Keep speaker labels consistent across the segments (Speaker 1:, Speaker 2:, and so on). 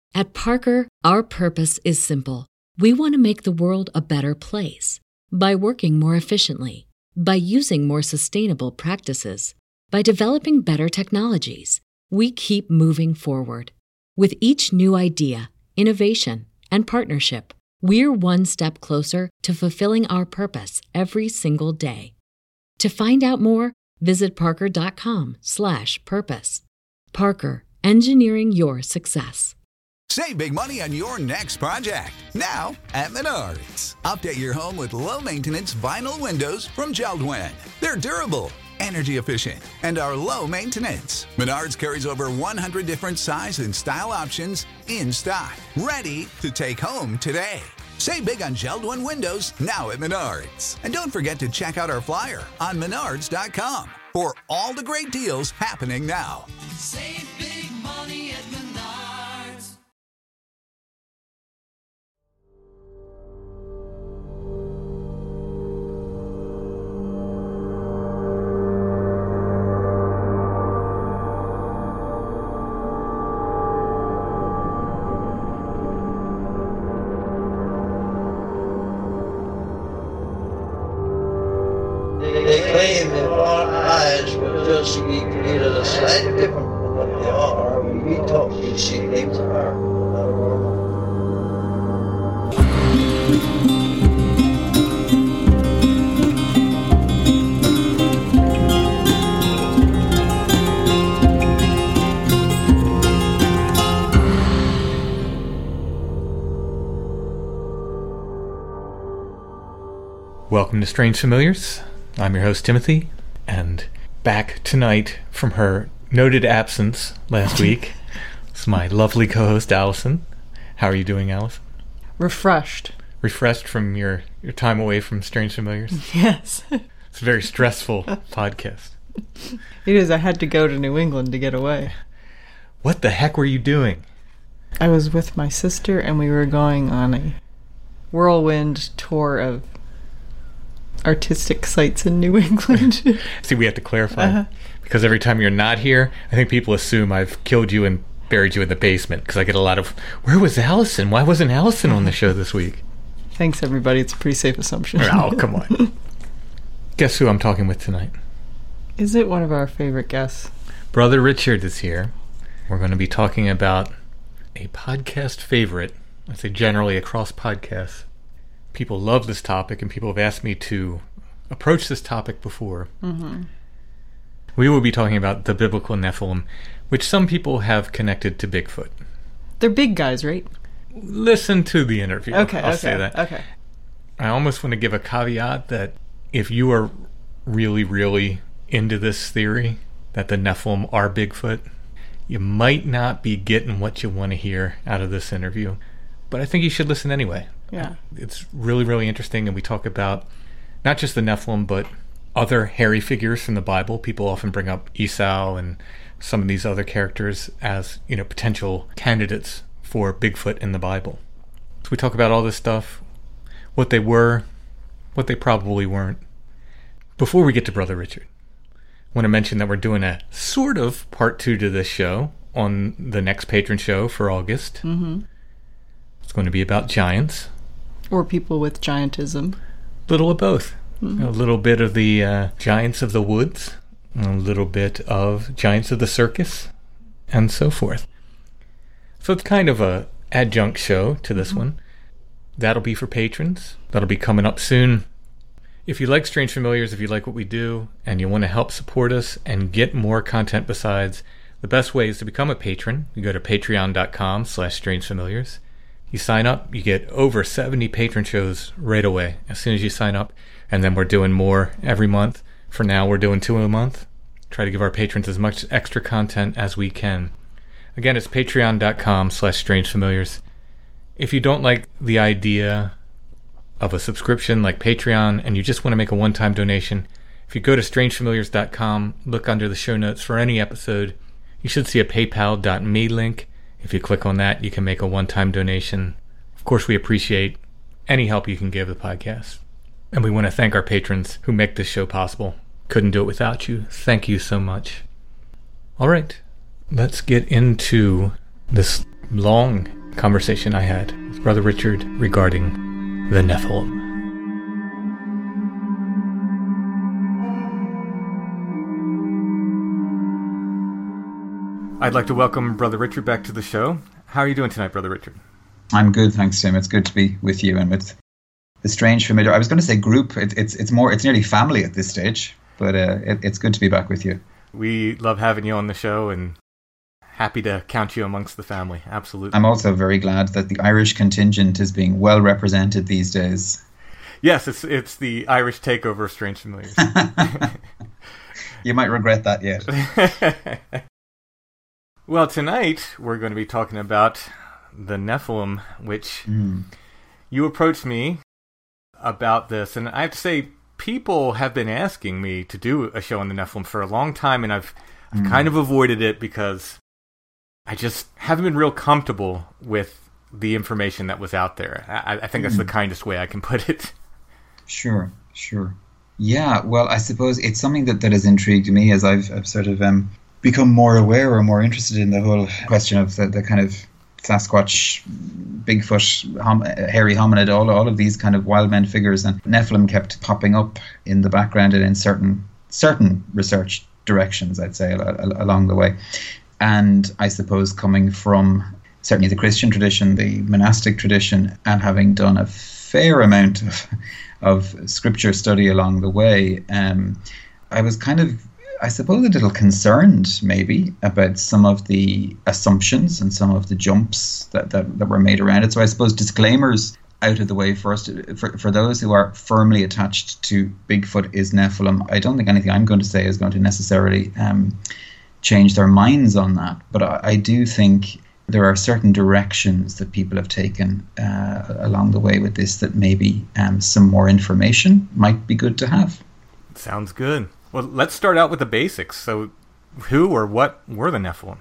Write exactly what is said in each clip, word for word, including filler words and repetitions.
Speaker 1: At Parker, our purpose is simple. We want to make the world a better place by working more efficiently, by using more sustainable practices, by developing better technologies. We keep moving forward. With each new idea, innovation, and partnership, we're one step closer to fulfilling our purpose every single day. To find out more, visit parker.com slash purpose. Parker, engineering your success.
Speaker 2: Save big money on your next project, now at Menards. Update your home with low-maintenance vinyl windows from JELD-WEN. They're durable, energy efficient, and are low maintenance. Menards carries over one hundred different size and style options in stock, ready to take home today. Save big on JELD-WEN windows now at Menards. And don't forget to check out our flyer on menards dot com for all the great deals happening now.
Speaker 3: Save big money at Menards.
Speaker 4: They claim that our eyes will just be created a slightly different from what they are when we talk, we see things are not normal.
Speaker 5: Welcome to Strange Familiars. I'm your host, Timothy, and back tonight from her noted absence last week is my lovely co-host, Allison. How are you doing, Allison?
Speaker 6: Refreshed.
Speaker 5: Refreshed from your, your time away from Strange Familiars?
Speaker 6: Yes.
Speaker 5: It's a very stressful podcast.
Speaker 6: It is. I had to go to New England to get away.
Speaker 5: What the heck were you doing?
Speaker 6: I was with my sister, and we were going on a whirlwind tour of artistic sites in New England.
Speaker 5: See, we have to clarify.
Speaker 6: Uh-huh.
Speaker 5: Because every time you're not here, I think people assume I've killed you and buried you in the basement. Because I get a lot of, where was Allison? Why wasn't Allison on the show this week?
Speaker 6: Thanks, everybody. It's a pretty safe assumption.
Speaker 5: Oh, come on. Guess who I'm talking with tonight?
Speaker 6: Is it one of our favorite guests?
Speaker 5: Brother Richard is here. We're going to be talking about a podcast favorite. I say generally across podcasts. People love this topic, and people have asked me to approach this topic before.
Speaker 6: Mm-hmm.
Speaker 5: We will be talking about the biblical Nephilim, which some people have connected to Bigfoot.
Speaker 6: They're big guys, right?
Speaker 5: Listen to the interview.
Speaker 6: Okay,
Speaker 5: I'll
Speaker 6: okay,
Speaker 5: say that.
Speaker 6: okay.
Speaker 5: I almost want to give a caveat that if you are really, really into this theory that the Nephilim are Bigfoot, you might not be getting what you want to hear out of this interview. But I think you should listen anyway.
Speaker 6: Yeah.
Speaker 5: It's really, really interesting, and we talk about not just the Nephilim, but other hairy figures from the Bible. People often bring up Esau and some of these other characters as, you know, potential candidates for Bigfoot in the Bible. So we talk about all this stuff, what they were, what they probably weren't. Before we get to Brother Richard, I want to mention that we're doing a sort of part two to this show on the next patron show for August.
Speaker 6: Mm-hmm.
Speaker 5: It's going to be about giants.
Speaker 6: Or people with giantism.
Speaker 5: Little of both.
Speaker 6: Mm-hmm.
Speaker 5: A little bit of the uh, giants of the woods, a little bit of giants of the circus, and so forth. So it's kind of a adjunct show to this mm-hmm. one. That'll be for patrons. That'll be coming up soon. If you like Strange Familiars, if you like what we do, and you want to help support us and get more content besides, the best way is to become a patron. You go to patreon.com slash Strange Familiars. You sign up, you get over seventy patron shows right away as soon as you sign up. And then we're doing more every month. For now, we're doing two a month. Try to give our patrons as much extra content as we can. Again, it's patreon.com slash Strange Familiars. If you don't like the idea of a subscription like Patreon and you just want to make a one-time donation, if you go to strange familiars dot com, look under the show notes for any episode, you should see a paypal dot me link. If you click on that, you can make a one-time donation. Of course, we appreciate any help you can give the podcast. And we want to thank our patrons who make this show possible. Couldn't do it without you. Thank you so much. All right, let's get into this long conversation I had with Brother Richard regarding the Nephilim. I'd like to welcome Brother Richard back to the show. How are you doing tonight, Brother Richard?
Speaker 7: I'm good, thanks, Tim. It's good to be with you and with the strange familiar. I was going to say group. It, it's it's more. It's nearly family at this stage, but uh, it, it's good to be back with you.
Speaker 5: We love having you on the show and happy to count you amongst the family. Absolutely.
Speaker 7: I'm also very glad that the Irish contingent is being well represented these days.
Speaker 5: Yes, it's it's the Irish takeover of Strange Familiars.
Speaker 7: You might regret that yet.
Speaker 5: Well, tonight we're going to be talking about the Nephilim, which mm. you approached me about this, and I have to say, people have been asking me to do a show on the Nephilim for a long time, and I've, I've mm. kind of avoided it because I just haven't been real comfortable with the information that was out there. I, I think that's mm. the kindest way I can put it.
Speaker 7: Sure, sure. Yeah, well, I suppose it's something that, that has intrigued me as I've, I've sort of um, become more aware or more interested in the whole question of the, the kind of Sasquatch, Bigfoot, hom- hairy hominid, all all of these kind of wild men figures, and Nephilim kept popping up in the background and in certain certain research directions, I'd say, a- a- along the way. And I suppose coming from certainly the Christian tradition, the monastic tradition, and having done a fair amount of, of scripture study along the way, um, I was kind of, I suppose, a little concerned maybe about some of the assumptions and some of the jumps that, that, that were made around it. So I suppose disclaimers out of the way first. For, for those who are firmly attached to Bigfoot is Nephilim, I don't think anything I'm going to say is going to necessarily um, change their minds on that. But I, I do think there are certain directions that people have taken uh, along the way with this that maybe um, some more information might be good to have.
Speaker 5: Sounds good. Well, let's start out with the basics. So, who or what were the Nephilim?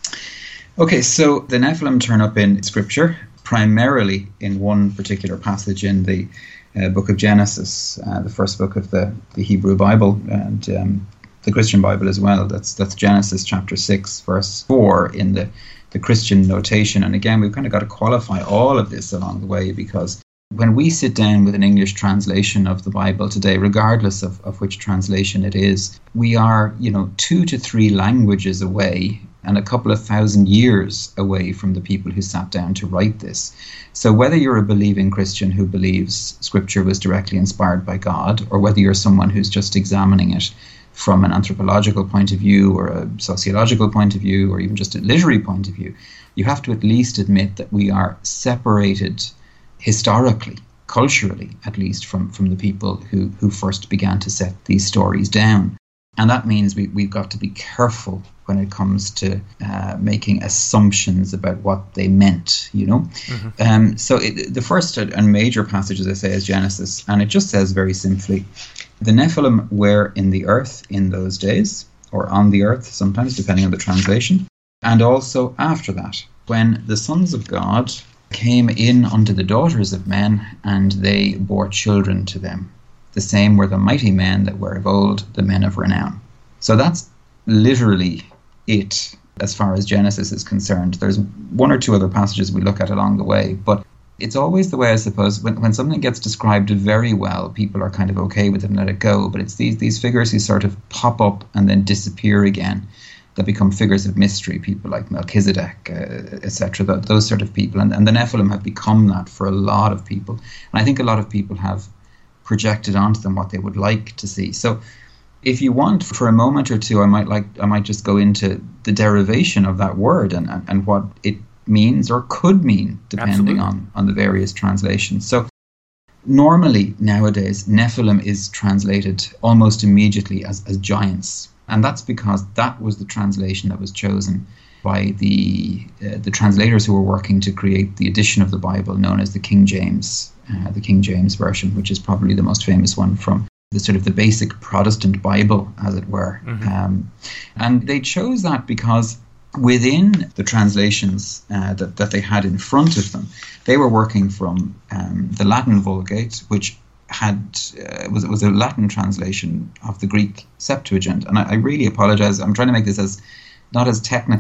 Speaker 7: Okay, so the Nephilim turn up in Scripture, primarily in one particular passage in the uh, book of Genesis, uh, the first book of the, the Hebrew Bible, and um, the Christian Bible as well. That's that's Genesis chapter six, verse four in the, the Christian notation. And again, we've kind of got to qualify all of this along the way, because when we sit down with an English translation of the Bible today, regardless of, of which translation it is, we are, you know, two to three languages away and a couple of thousand years away from the people who sat down to write this. So whether you're a believing Christian who believes Scripture was directly inspired by God, or whether you're someone who's just examining it from an anthropological point of view or a sociological point of view or even just a literary point of view, you have to at least admit that we are separated historically, culturally, at least, from, from the people who, who first began to set these stories down. And that means we, we've got to be careful when it comes to uh, making assumptions about what they meant, you know. Mm-hmm. Um, so it, the first and major passage, as I say, is Genesis, and it just says very simply, the Nephilim were in the earth in those days, or on the earth sometimes, depending on the translation, and also after that, when the sons of God came in unto the daughters of men, and they bore children to them. The same were the mighty men that were of old, the men of renown. So that's literally it as far as Genesis is concerned. There's one or two other passages we look at along the way, but it's always the way, I suppose, when, when something gets described very well, people are kind of okay with it and let it go, but it's these, these figures who sort of pop up and then disappear again that become figures of mystery, people like Melchizedek, uh, et cetera, th- those sort of people. And, and the Nephilim have become that for a lot of people. And I think a lot of people have projected onto them what they would like to see. So if you want, for a moment or two, I might like I might just go into the derivation of that word and, and, and what it means or could mean, depending on, on the various translations. So normally, nowadays, Nephilim is translated almost immediately as, as giants. And that's because that was the translation that was chosen by the uh, the translators who were working to create the edition of the Bible known as the King James, uh, the King James Version, which is probably the most famous one from the sort of the basic Protestant Bible, as it were. Mm-hmm. Um, and they chose that because within the translations uh, that, that they had in front of them, they were working from um, the Latin Vulgate, which had uh, was was a Latin translation of the Greek Septuagint. And I, I really apologize. I'm trying to make this as not as technical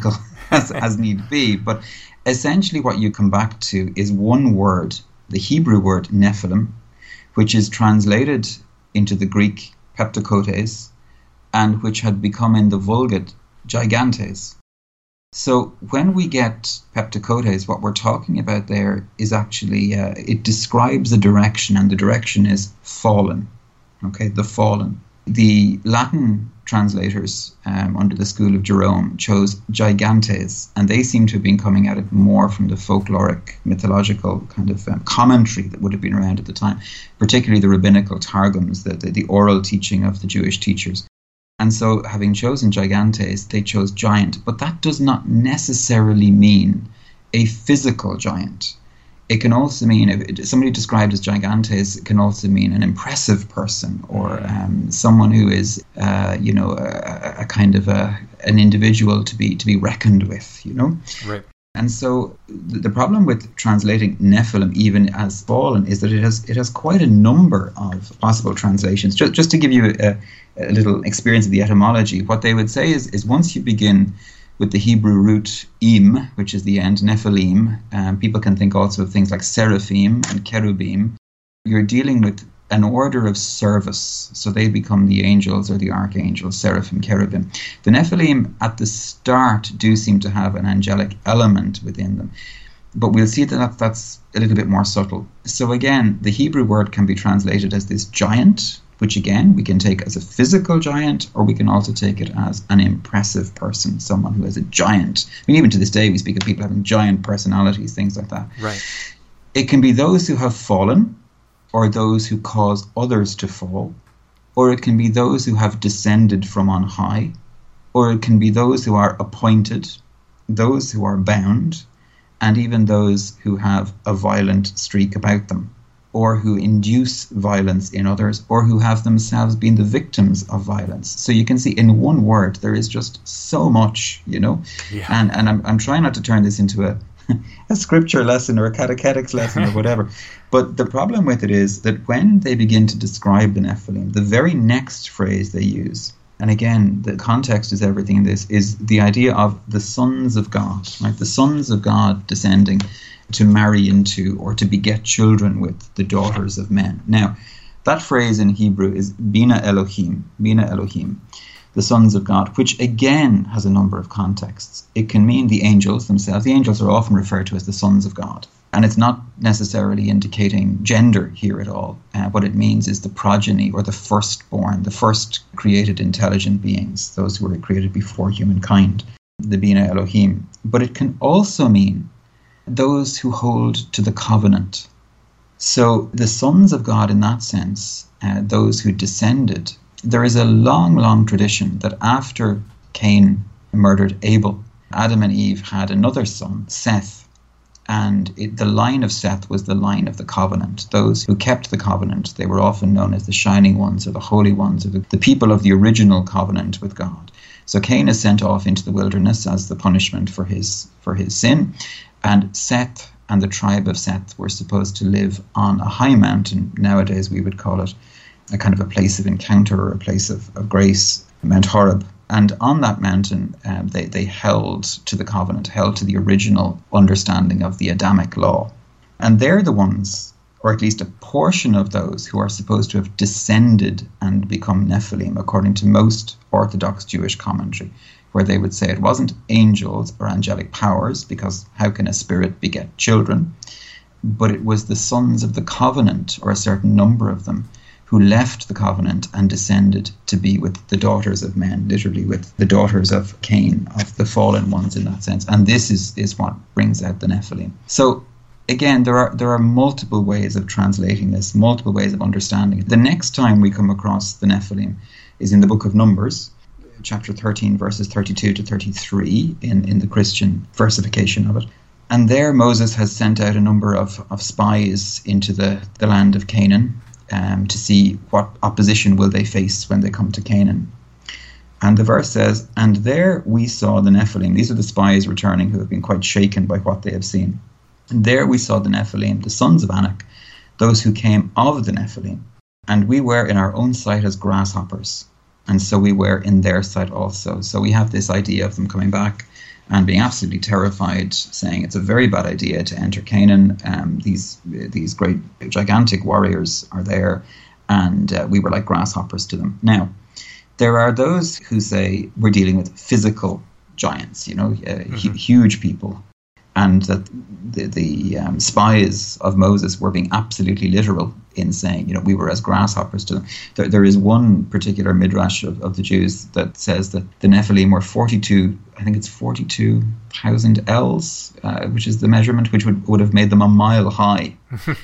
Speaker 7: as, as need be. But essentially what you come back to is one word, the Hebrew word Nephilim, which is translated into the Greek Peptokotes, and which had become in the Vulgate Gigantes. So when we get Peptokotes, what we're talking about there is actually, uh, it describes a direction, and the direction is fallen. Okay, the fallen. The Latin translators um, under the school of Jerome chose Gigantes, and they seem to have been coming at it more from the folkloric, mythological kind of um, commentary that would have been around at the time, particularly the rabbinical targums, the, the, the oral teaching of the Jewish teachers. And so, having chosen Gigantes, they chose giant. But that does not necessarily mean a physical giant. It can also mean, if somebody described as Gigantes, it can also mean an impressive person, or um, someone who is, uh, you know, a, a kind of a, an individual to be to be reckoned with, you know.
Speaker 5: Right.
Speaker 7: And so the problem with translating Nephilim even as fallen is that it has it has quite a number of possible translations. Just, just to give you a, a little experience of the etymology, what they would say is, is once you begin with the Hebrew root im, which is the end, Nephilim, um, people can think also of things like seraphim and cherubim. You're dealing with an order of service, so they become the angels or the archangels, seraphim, cherubim. The Nephilim at the start do seem to have an angelic element within them, but we'll see that that's a little bit more subtle. So again, the Hebrew word can be translated as this giant, which again we can take as a physical giant, or we can also take it as an impressive person, someone who is a giant. I mean, even to this day we speak of people having giant personalities, things like that.
Speaker 5: Right.
Speaker 7: It can be those who have fallen, or those who cause others to fall, or it can be those who have descended from on high, or it can be those who are appointed, those who are bound, and even those who have a violent streak about them, or who induce violence in others, or who have themselves been the victims of violence. So you can see in one word there is just so much, you know. Yeah. And and I'm I'm trying not to turn this into a a scripture lesson or a catechetics lesson or whatever. But the problem with it is that when they begin to describe the Nephilim, the very next phrase they use, and again, the context is everything in this, is the idea of the sons of God, right? The sons of God descending to marry into or to beget children with the daughters of men. Now, that phrase in Hebrew is Bina Elohim, Bina Elohim, the sons of God, which again has a number of contexts. It can mean the angels themselves. The angels are often referred to as the sons of God. And it's not necessarily indicating gender here at all. Uh, what it means is the progeny or the firstborn, the first created intelligent beings, those who were created before humankind, the Bina Elohim. But it can also mean those who hold to the covenant. So the sons of God in that sense, uh, those who descended, there is a long, long tradition that after Cain murdered Abel, Adam and Eve had another son, Seth, and it, the line of Seth was the line of the covenant. Those who kept the covenant, they were often known as the shining ones or the holy ones, or the, the people of the original covenant with God. So Cain is sent off into the wilderness as the punishment for his for his sin, and Seth and the tribe of Seth were supposed to live on a high mountain. Nowadays we would call it a kind of a place of encounter or a place of, of grace, Mount Horeb. And on that mountain, um, they, they held to the covenant, held to the original understanding of the Adamic law. And they're the ones, or at least a portion of those, who are supposed to have descended and become Nephilim, according to most Orthodox Jewish commentary, where they would say it wasn't angels or angelic powers, because how can a spirit beget children? But it was the sons of the covenant, or a certain number of them, who left the covenant and descended to be with the daughters of men, literally with the daughters of Cain, of the fallen ones in that sense. And this is, is what brings out the Nephilim. So again, there are there are multiple ways of translating this, multiple ways of understanding it. The next time we come across the Nephilim is in the book of Numbers, chapter thirteen, verses thirty-two to thirty-three, in, in the Christian versification of it. And there Moses has sent out a number of, of spies into the, the land of Canaan, Um, to see what opposition will they face when they come to Canaan. And the verse says, "And there we saw the Nephilim." These are the spies returning who have been quite shaken by what they have seen. "And there we saw the Nephilim, the sons of Anak, those who came of the Nephilim. And we were in our own sight as grasshoppers, and so we were in their sight also." So we have this idea of them coming back and being absolutely terrified, saying it's a very bad idea to enter Canaan. Um, these these great, gigantic warriors are there, and uh, we were like grasshoppers to them. Now, there are those who say we're dealing with physical giants, you know, uh, mm-hmm. hu- huge people, and that the, the um, spies of Moses were being absolutely literal in saying, you know, we were as grasshoppers to them. There, there is one particular midrash of, of the Jews that says that the Nephilim were forty-two, I think it's forty-two thousand ells, uh, which is the measurement, which would, would have made them a mile high.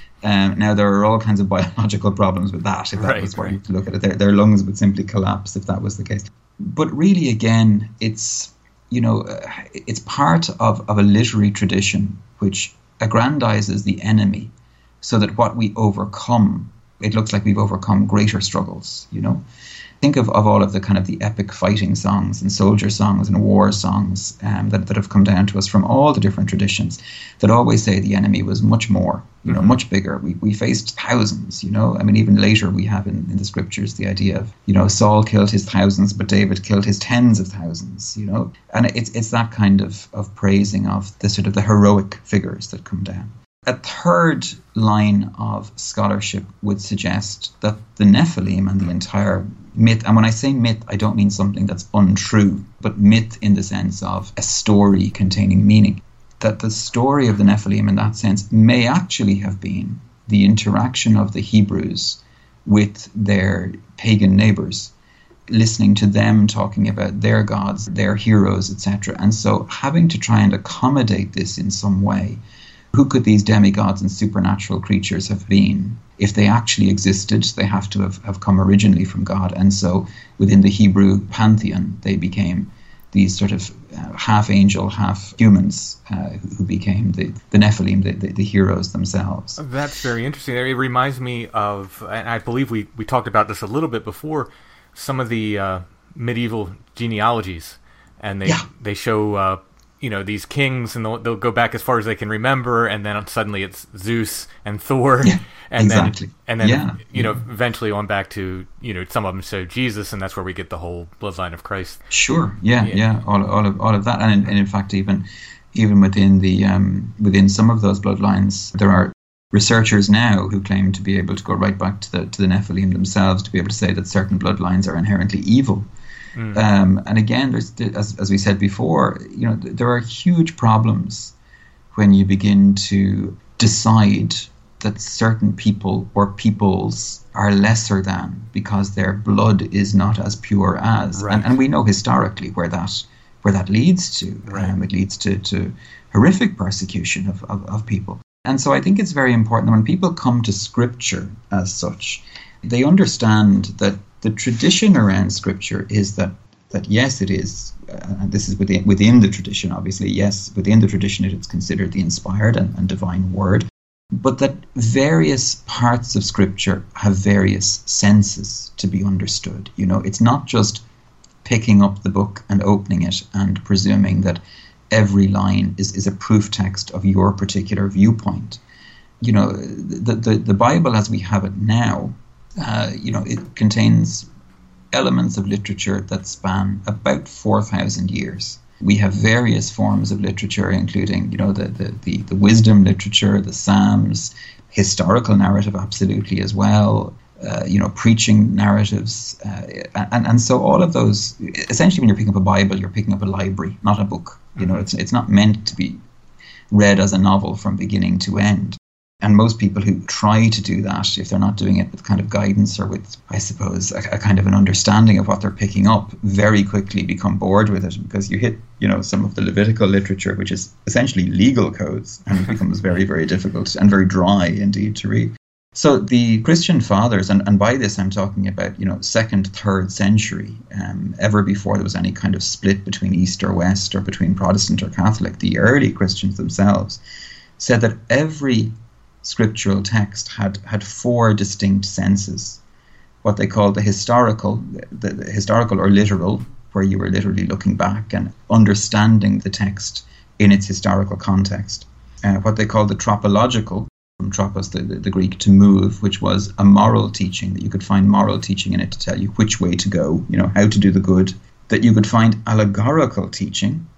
Speaker 7: um, now, there are all kinds of biological problems with that, if that
Speaker 5: right,
Speaker 7: was what
Speaker 5: right.
Speaker 7: you to look at it. Their, their lungs would simply collapse if that was the case. But really, again, it's, you know, uh, it's part of, of a literary tradition which aggrandizes the enemy so that what we overcome, it looks like we've overcome greater struggles, you know. Think of, of all of the kind of the epic fighting songs and soldier songs and war songs um, that, that have come down to us from all the different traditions that always say the enemy was much more, you know, mm-hmm. much bigger. We we faced thousands, you know. I mean, even later we have in, in the scriptures the idea of, you know, Saul killed his thousands, but David killed his tens of thousands, you know. And it's it's that kind of, of praising of the sort of the heroic figures that come down. A third line of scholarship would suggest that the Nephilim and the entire myth, and when I say myth, I don't mean something that's untrue, but myth in the sense of a story containing meaning, that the story of the Nephilim in that sense may actually have been the interaction of the Hebrews with their pagan neighbors, listening to them talking about their gods, their heroes, et cetera. And so having to try and accommodate this in some way. Who could these demigods and supernatural creatures have been? If they actually existed, they have to have, have come originally from God. And so within the Hebrew pantheon, they became these sort of uh, half angel, half humans uh, who became the, the Nephilim, the, the, the heroes themselves.
Speaker 5: That's very interesting. It reminds me of, and I believe we, we talked about this a little bit before, some of the uh, medieval genealogies. And they, yeah. they show... Uh, you know, these kings, and they'll, they'll go back as far as they can remember, and then suddenly it's Zeus and Thor,
Speaker 7: yeah,
Speaker 5: and
Speaker 7: exactly.
Speaker 5: then and then
Speaker 7: yeah,
Speaker 5: you know,
Speaker 7: yeah.
Speaker 5: eventually on back to, you know, some of them show Jesus, and that's where we get the whole bloodline of Christ.
Speaker 7: Sure, yeah, yeah, yeah. all all of all of that, and in, and in fact, even even within the um, within some of those bloodlines, there are researchers now who claim to be able to go right back to the to the Nephilim themselves to be able to say that certain bloodlines are inherently evil. Mm. Um, and again, there's, as, as we said before, you know, there are huge problems when you begin to decide that certain people or peoples are lesser than because their blood is not as pure as.
Speaker 5: Right.
Speaker 7: And, and we know historically where that where that leads to.
Speaker 5: Right.
Speaker 7: Um, it leads to, to horrific persecution of, of, of people. And so I think it's very important that when people come to Scripture as such, they understand that the tradition around Scripture is that, that yes, it is, uh, and this is within, within the tradition, obviously, yes, within the tradition it is considered the inspired and, and divine word, but that various parts of Scripture have various senses to be understood. You know, it's not just picking up the book and opening it and presuming that every line is, is a proof text of your particular viewpoint. You know, the, the, the Bible as we have it now, Uh, you know, it contains elements of literature that span about four thousand years. We have various forms of literature, including, you know, the, the, the, the wisdom literature, the Psalms, historical narrative absolutely as well, uh, you know, preaching narratives. Uh, and, and so all of those, essentially when you're picking up a Bible, you're picking up a library, not a book. You know, it's it's not meant to be read as a novel from beginning to end. And most people who try to do that, if they're not doing it with kind of guidance or with, I suppose, a, a kind of an understanding of what they're picking up, very quickly become bored with it because you hit, you know, some of the Levitical literature, which is essentially legal codes, and it becomes very, very difficult and very dry indeed to read. So the Christian fathers, and, and by this I'm talking about, you know, second, third century, um, ever before there was any kind of split between East or West or between Protestant or Catholic, the early Christians themselves said that every scriptural text had, had four distinct senses. What they called the historical, the, the historical or literal, where you were literally looking back and understanding the text in its historical context. Uh, what they called the tropological, from tropos, the, the, the Greek to move, which was a moral teaching, that you could find moral teaching in it to tell you which way to go, you know, how to do the good. That you could find allegorical teaching,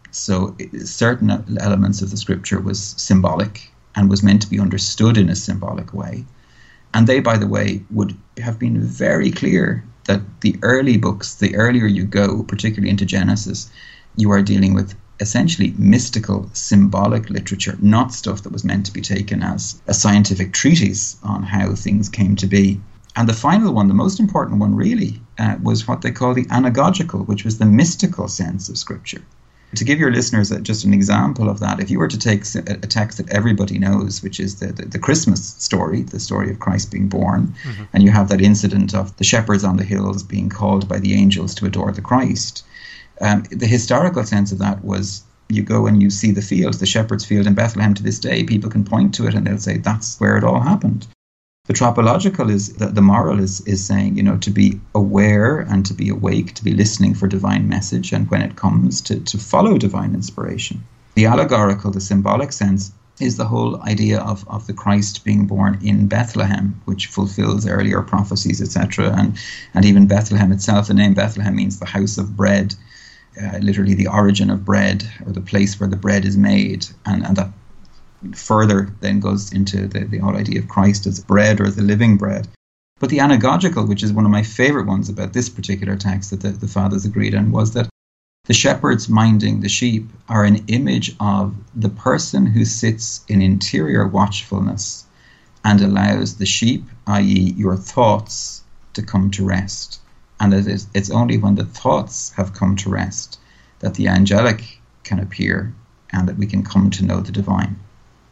Speaker 7: So certain elements of the scripture was symbolic and was meant to be understood in a symbolic way. And they, by the way, would have been very clear that the early books, the earlier you go, particularly into Genesis, you are dealing with essentially mystical, symbolic literature, not stuff that was meant to be taken as a scientific treatise on how things came to be. And the final one, the most important one really, uh, was what they call the anagogical, which was the mystical sense of scripture. To give your listeners a, just an example of that, if you were to take a, a text that everybody knows, which is the, the, the Christmas story, the story of Christ being born, mm-hmm. and you have that incident of the shepherds on the hills being called by the angels to adore the Christ, um, the historical sense of that was you go and you see the fields, the shepherd's field in Bethlehem to this day, people can point to it and they'll say that's where it all happened. The tropological is, the, the moral is, is saying, you know, to be aware and to be awake, to be listening for divine message, and when it comes, to, to follow divine inspiration. The allegorical, the symbolic sense, is the whole idea of, of the Christ being born in Bethlehem, which fulfills earlier prophecies, et cetera. And, and even Bethlehem itself, the name Bethlehem means the house of bread, uh, literally the origin of bread, or the place where the bread is made, and, and that further then goes into the, the whole idea of Christ as bread or the living bread. But the anagogical, which is one of my favourite ones about this particular text that the, the fathers agreed on, was that the shepherds minding the sheep are an image of the person who sits in interior watchfulness and allows the sheep, that is your thoughts, to come to rest. And it is, it's only when the thoughts have come to rest that the angelic can appear and that we can come to know the divine.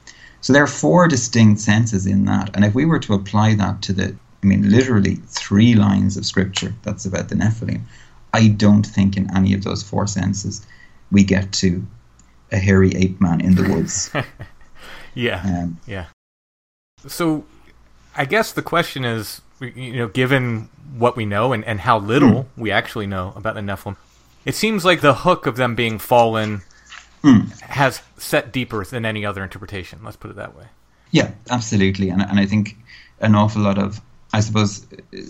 Speaker 7: So there are four distinct senses in that. And if we were to apply that to the, I mean, literally three lines of scripture that's about the Nephilim, I don't think in any of those four senses we get to a hairy ape man in the woods.
Speaker 5: yeah,
Speaker 7: um,
Speaker 5: yeah. So I guess the question is, you know, given what we know and, and how little mm. we actually know about the Nephilim, it seems like the hook of them being fallen Mm. has set deeper than any other interpretation. Let's put it that way. Yeah,
Speaker 7: absolutely. And, and I think an awful lot of, I suppose,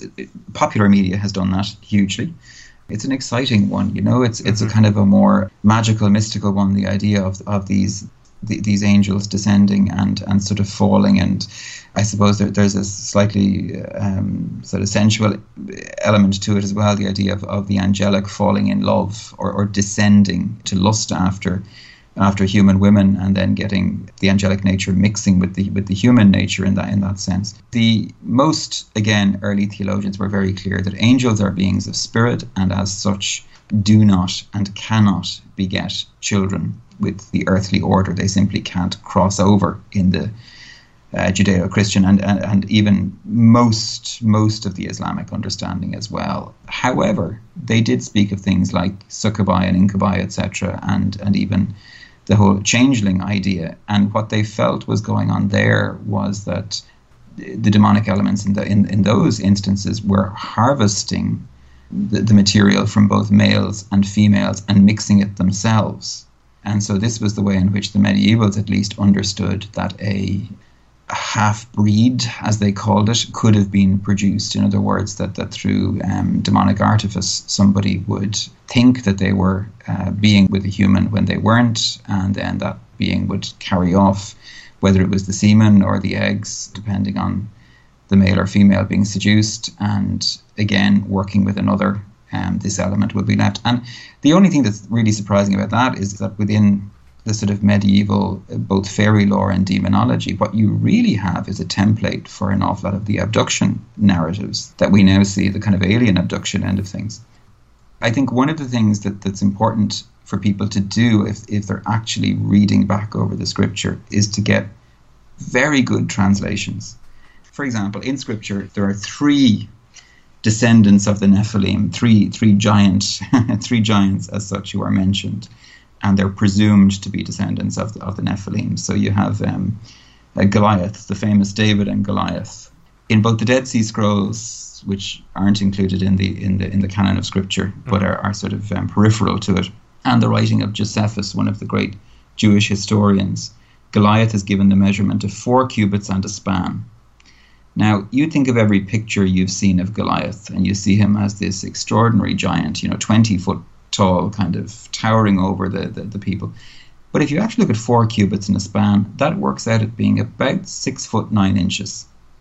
Speaker 7: popular media has done that hugely. It's an exciting one, you know. It's it's mm-hmm. a kind of a more magical, mystical one. The idea of of these the, these angels descending and, and sort of falling, and I suppose there, there's a slightly um, sort of sensual element to it as well. The idea of, of the angelic falling in love or, or descending to lust after after human women, and then getting the angelic nature mixing with the with the human nature in that in that sense. The most, again, early theologians were very clear that angels are beings of spirit, and as such do not and cannot beget children with the earthly order. They simply can't cross over in the uh, Judeo-Christian and, and, and even most most of the Islamic understanding as well. However, they did speak of things like succubi and incubi, et cetera, and and even the whole changeling idea. And what they felt was going on there was that the demonic elements in the in, in those instances were harvesting the, the material from both males and females and mixing it themselves. And so this was the way in which the medievals at least understood that a half-breed, as they called it, could have been produced. In other words, that, that through um, demonic artifice, somebody would think that they were uh, being with a human when they weren't, and then that being would carry off, whether it was the semen or the eggs, depending on the male or female being seduced, and again, working with another, um, this element would be left. And the only thing that's really surprising about that is that within the sort of medieval, both fairy lore and demonology, what you really have is a template for an awful lot of the abduction narratives that we now see, the kind of alien abduction end of things. I think one of the things that, that's important for people to do if, if they're actually reading back over the scripture is to get very good translations. For example, in scripture, there are three descendants of the Nephilim, three three giant, three giants as such who are mentioned, and they're presumed to be descendants of the, of the Nephilim. So you have um, uh, Goliath, the famous David and Goliath. In both the Dead Sea Scrolls, which aren't included in the in the in the canon of scripture, but are, are sort of um, peripheral to it, and the writing of Josephus, one of the great Jewish historians, Goliath is given the measurement of four cubits and a span. Now, you think of every picture you've seen of Goliath, and you see him as this extraordinary giant, you know, twenty foot tall, kind of towering over the, the, the people. But if you actually look at four cubits in a span, that works out at being about six foot nine inches,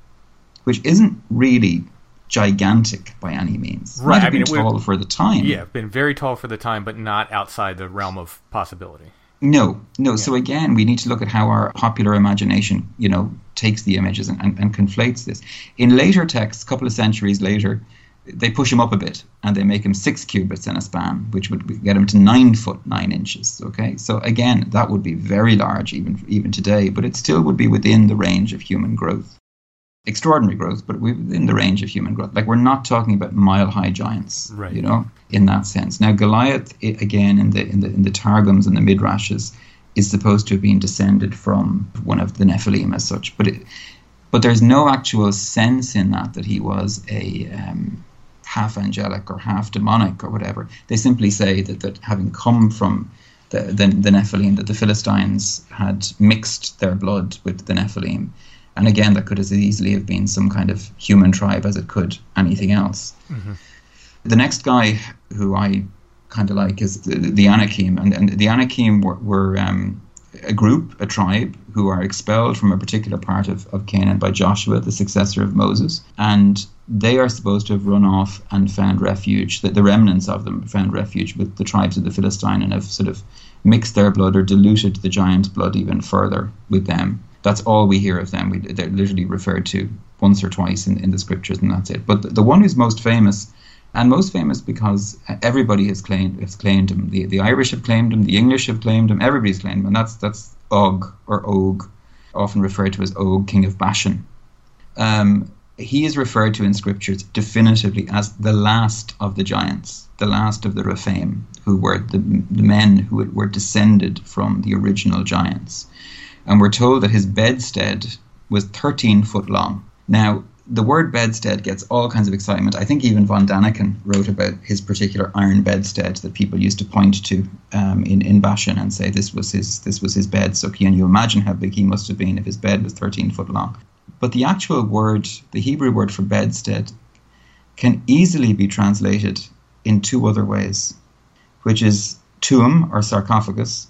Speaker 7: which isn't really gigantic by any means.
Speaker 8: Right.
Speaker 7: Might have
Speaker 8: I mean,
Speaker 7: been
Speaker 8: it
Speaker 7: tall for the time.
Speaker 8: Yeah, been very tall for the time, but not outside the realm of possibility.
Speaker 7: No, no. So again, we need to look at how our popular imagination, you know, takes the images and, and, and conflates this. In later texts, a couple of centuries later, they push him up a bit and they make him six cubits in a span, which would get him to nine foot nine inches. Okay, so again, that would be very large even even today, but it still would be within the range of human growth. Extraordinary growth, but within the range of human growth. Like, we're not talking about mile-high giants,
Speaker 8: right,
Speaker 7: you know, in that sense. Now, Goliath, it, again, in the in the in the Targums and the Midrashes, is supposed to have been descended from one of the Nephilim as such, but it, but there's no actual sense in that that he was a um, half angelic or half demonic or whatever. They simply say that that having come from the the, the Nephilim, that the Philistines had mixed their blood with the Nephilim. And again, that could as easily have been some kind of human tribe as it could anything else. Mm-hmm. The next guy who I kind of like is the, the Anakim. And, and the Anakim were, were um, a group, a tribe, who are expelled from a particular part of, of Canaan by Joshua, the successor of Moses. And they are supposed to have run off and found refuge, that the remnants of them found refuge with the tribes of the Philistine and have sort of mixed their blood or diluted the giant's blood even further with them. That's all we hear of them. We, they're literally referred to once or twice in, in the scriptures, and that's it. But the, the one who's most famous, and most famous because everybody has claimed has claimed him. The the Irish have claimed him. The English have claimed him. Everybody's claimed him, and that's that's Og or Og, often referred to as Og, king of Bashan. Um, he is referred to in scriptures definitively as the last of the giants, the last of the Rephaim, who were the, the men who were descended from the original giants. And we're told that his bedstead was thirteen foot long. Now, the word bedstead gets all kinds of excitement. I think even von Daniken wrote about his particular iron bedstead that people used to point to um, in, in Bashan and say this was his this was his bed. So can you imagine how big he must have been if his bed was thirteen foot long? But the actual word, the Hebrew word for bedstead, can easily be translated in two other ways, which is tomb or sarcophagus,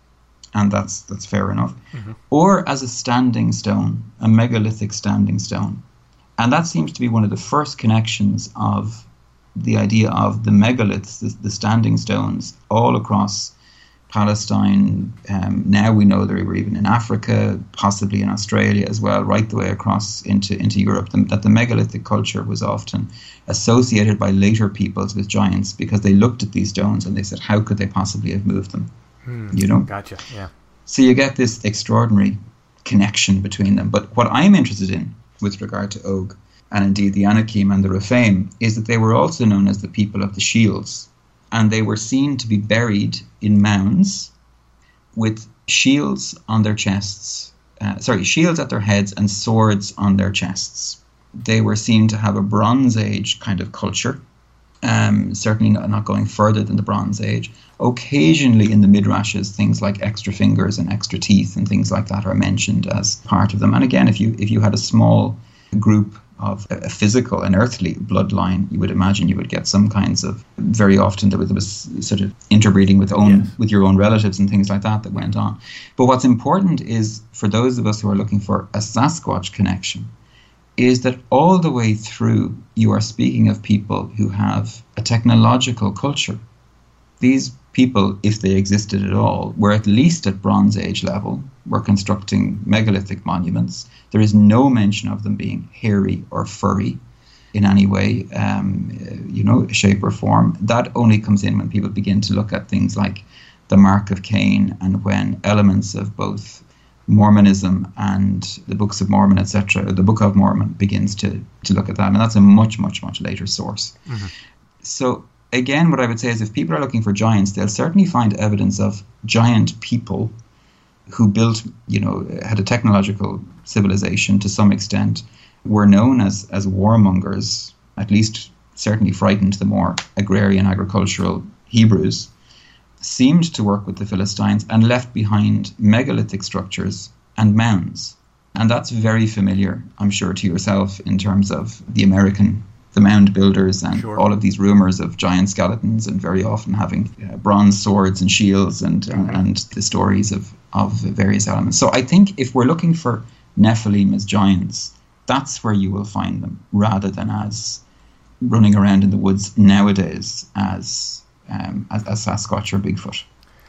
Speaker 7: and that's that's fair enough, mm-hmm. or as a standing stone, a megalithic standing stone. And that seems to be one of the first connections of the idea of the megaliths, the, the standing stones, all across Palestine. Um, now we know they were even in Africa, possibly in Australia as well, right the way across into, into Europe, the, that the megalithic culture was often associated by later peoples with giants because they looked at these stones and they said, how could they possibly have moved them? You know,
Speaker 8: gotcha. Yeah.
Speaker 7: So you get this extraordinary connection between them. But what I'm interested in with regard to Og, and indeed the Anakim and the Rephaim, is that they were also known as the people of the shields. And they were seen to be buried in mounds with shields on their chests, uh, sorry, shields at their heads and swords on their chests. They were seen to have a Bronze Age kind of culture. Um, certainly not, not going further than the Bronze Age. Occasionally in the Midrashes, things like extra fingers and extra teeth and things like that are mentioned as part of them. And again, if you if you had a small group of a, a physical, an earthly bloodline, you would imagine you would get some kinds of, very often there was, there was sort of interbreeding with own yes. with your own relatives and things like that that went on. But what's important is, for those of us who are looking for a Sasquatch connection, is that all the way through you are speaking of people who have a technological culture. These people, if they existed at all, were at least at Bronze Age level, were constructing megalithic monuments. There is no mention of them being hairy or furry in any way, um, you know, shape or form. That only comes in when people begin to look at things like the Mark of Cain, and when elements of both Mormonism and the books of Mormon, et cetera, the Book of Mormon begins to, to look at that. And that's a much, much, much later source. Mm-hmm. So again, what I would say is if people are looking for giants, they'll certainly find evidence of giant people who built, you know, had a technological civilization to some extent, were known as, as warmongers, at least certainly frightened the more agrarian agricultural Hebrews, seemed to work with the Philistines and left behind megalithic structures and mounds. And that's very familiar, I'm sure, to yourself in terms of the American the mound builders and
Speaker 8: Sure.
Speaker 7: all of these rumors of giant skeletons and very often having uh, bronze swords and shields and,
Speaker 8: Mm-hmm.
Speaker 7: and and the stories of, of various elements. So I think if we're looking for Nephilim as giants, that's where you will find them, rather than as running around in the woods nowadays as um, as, as Sasquatch or Bigfoot.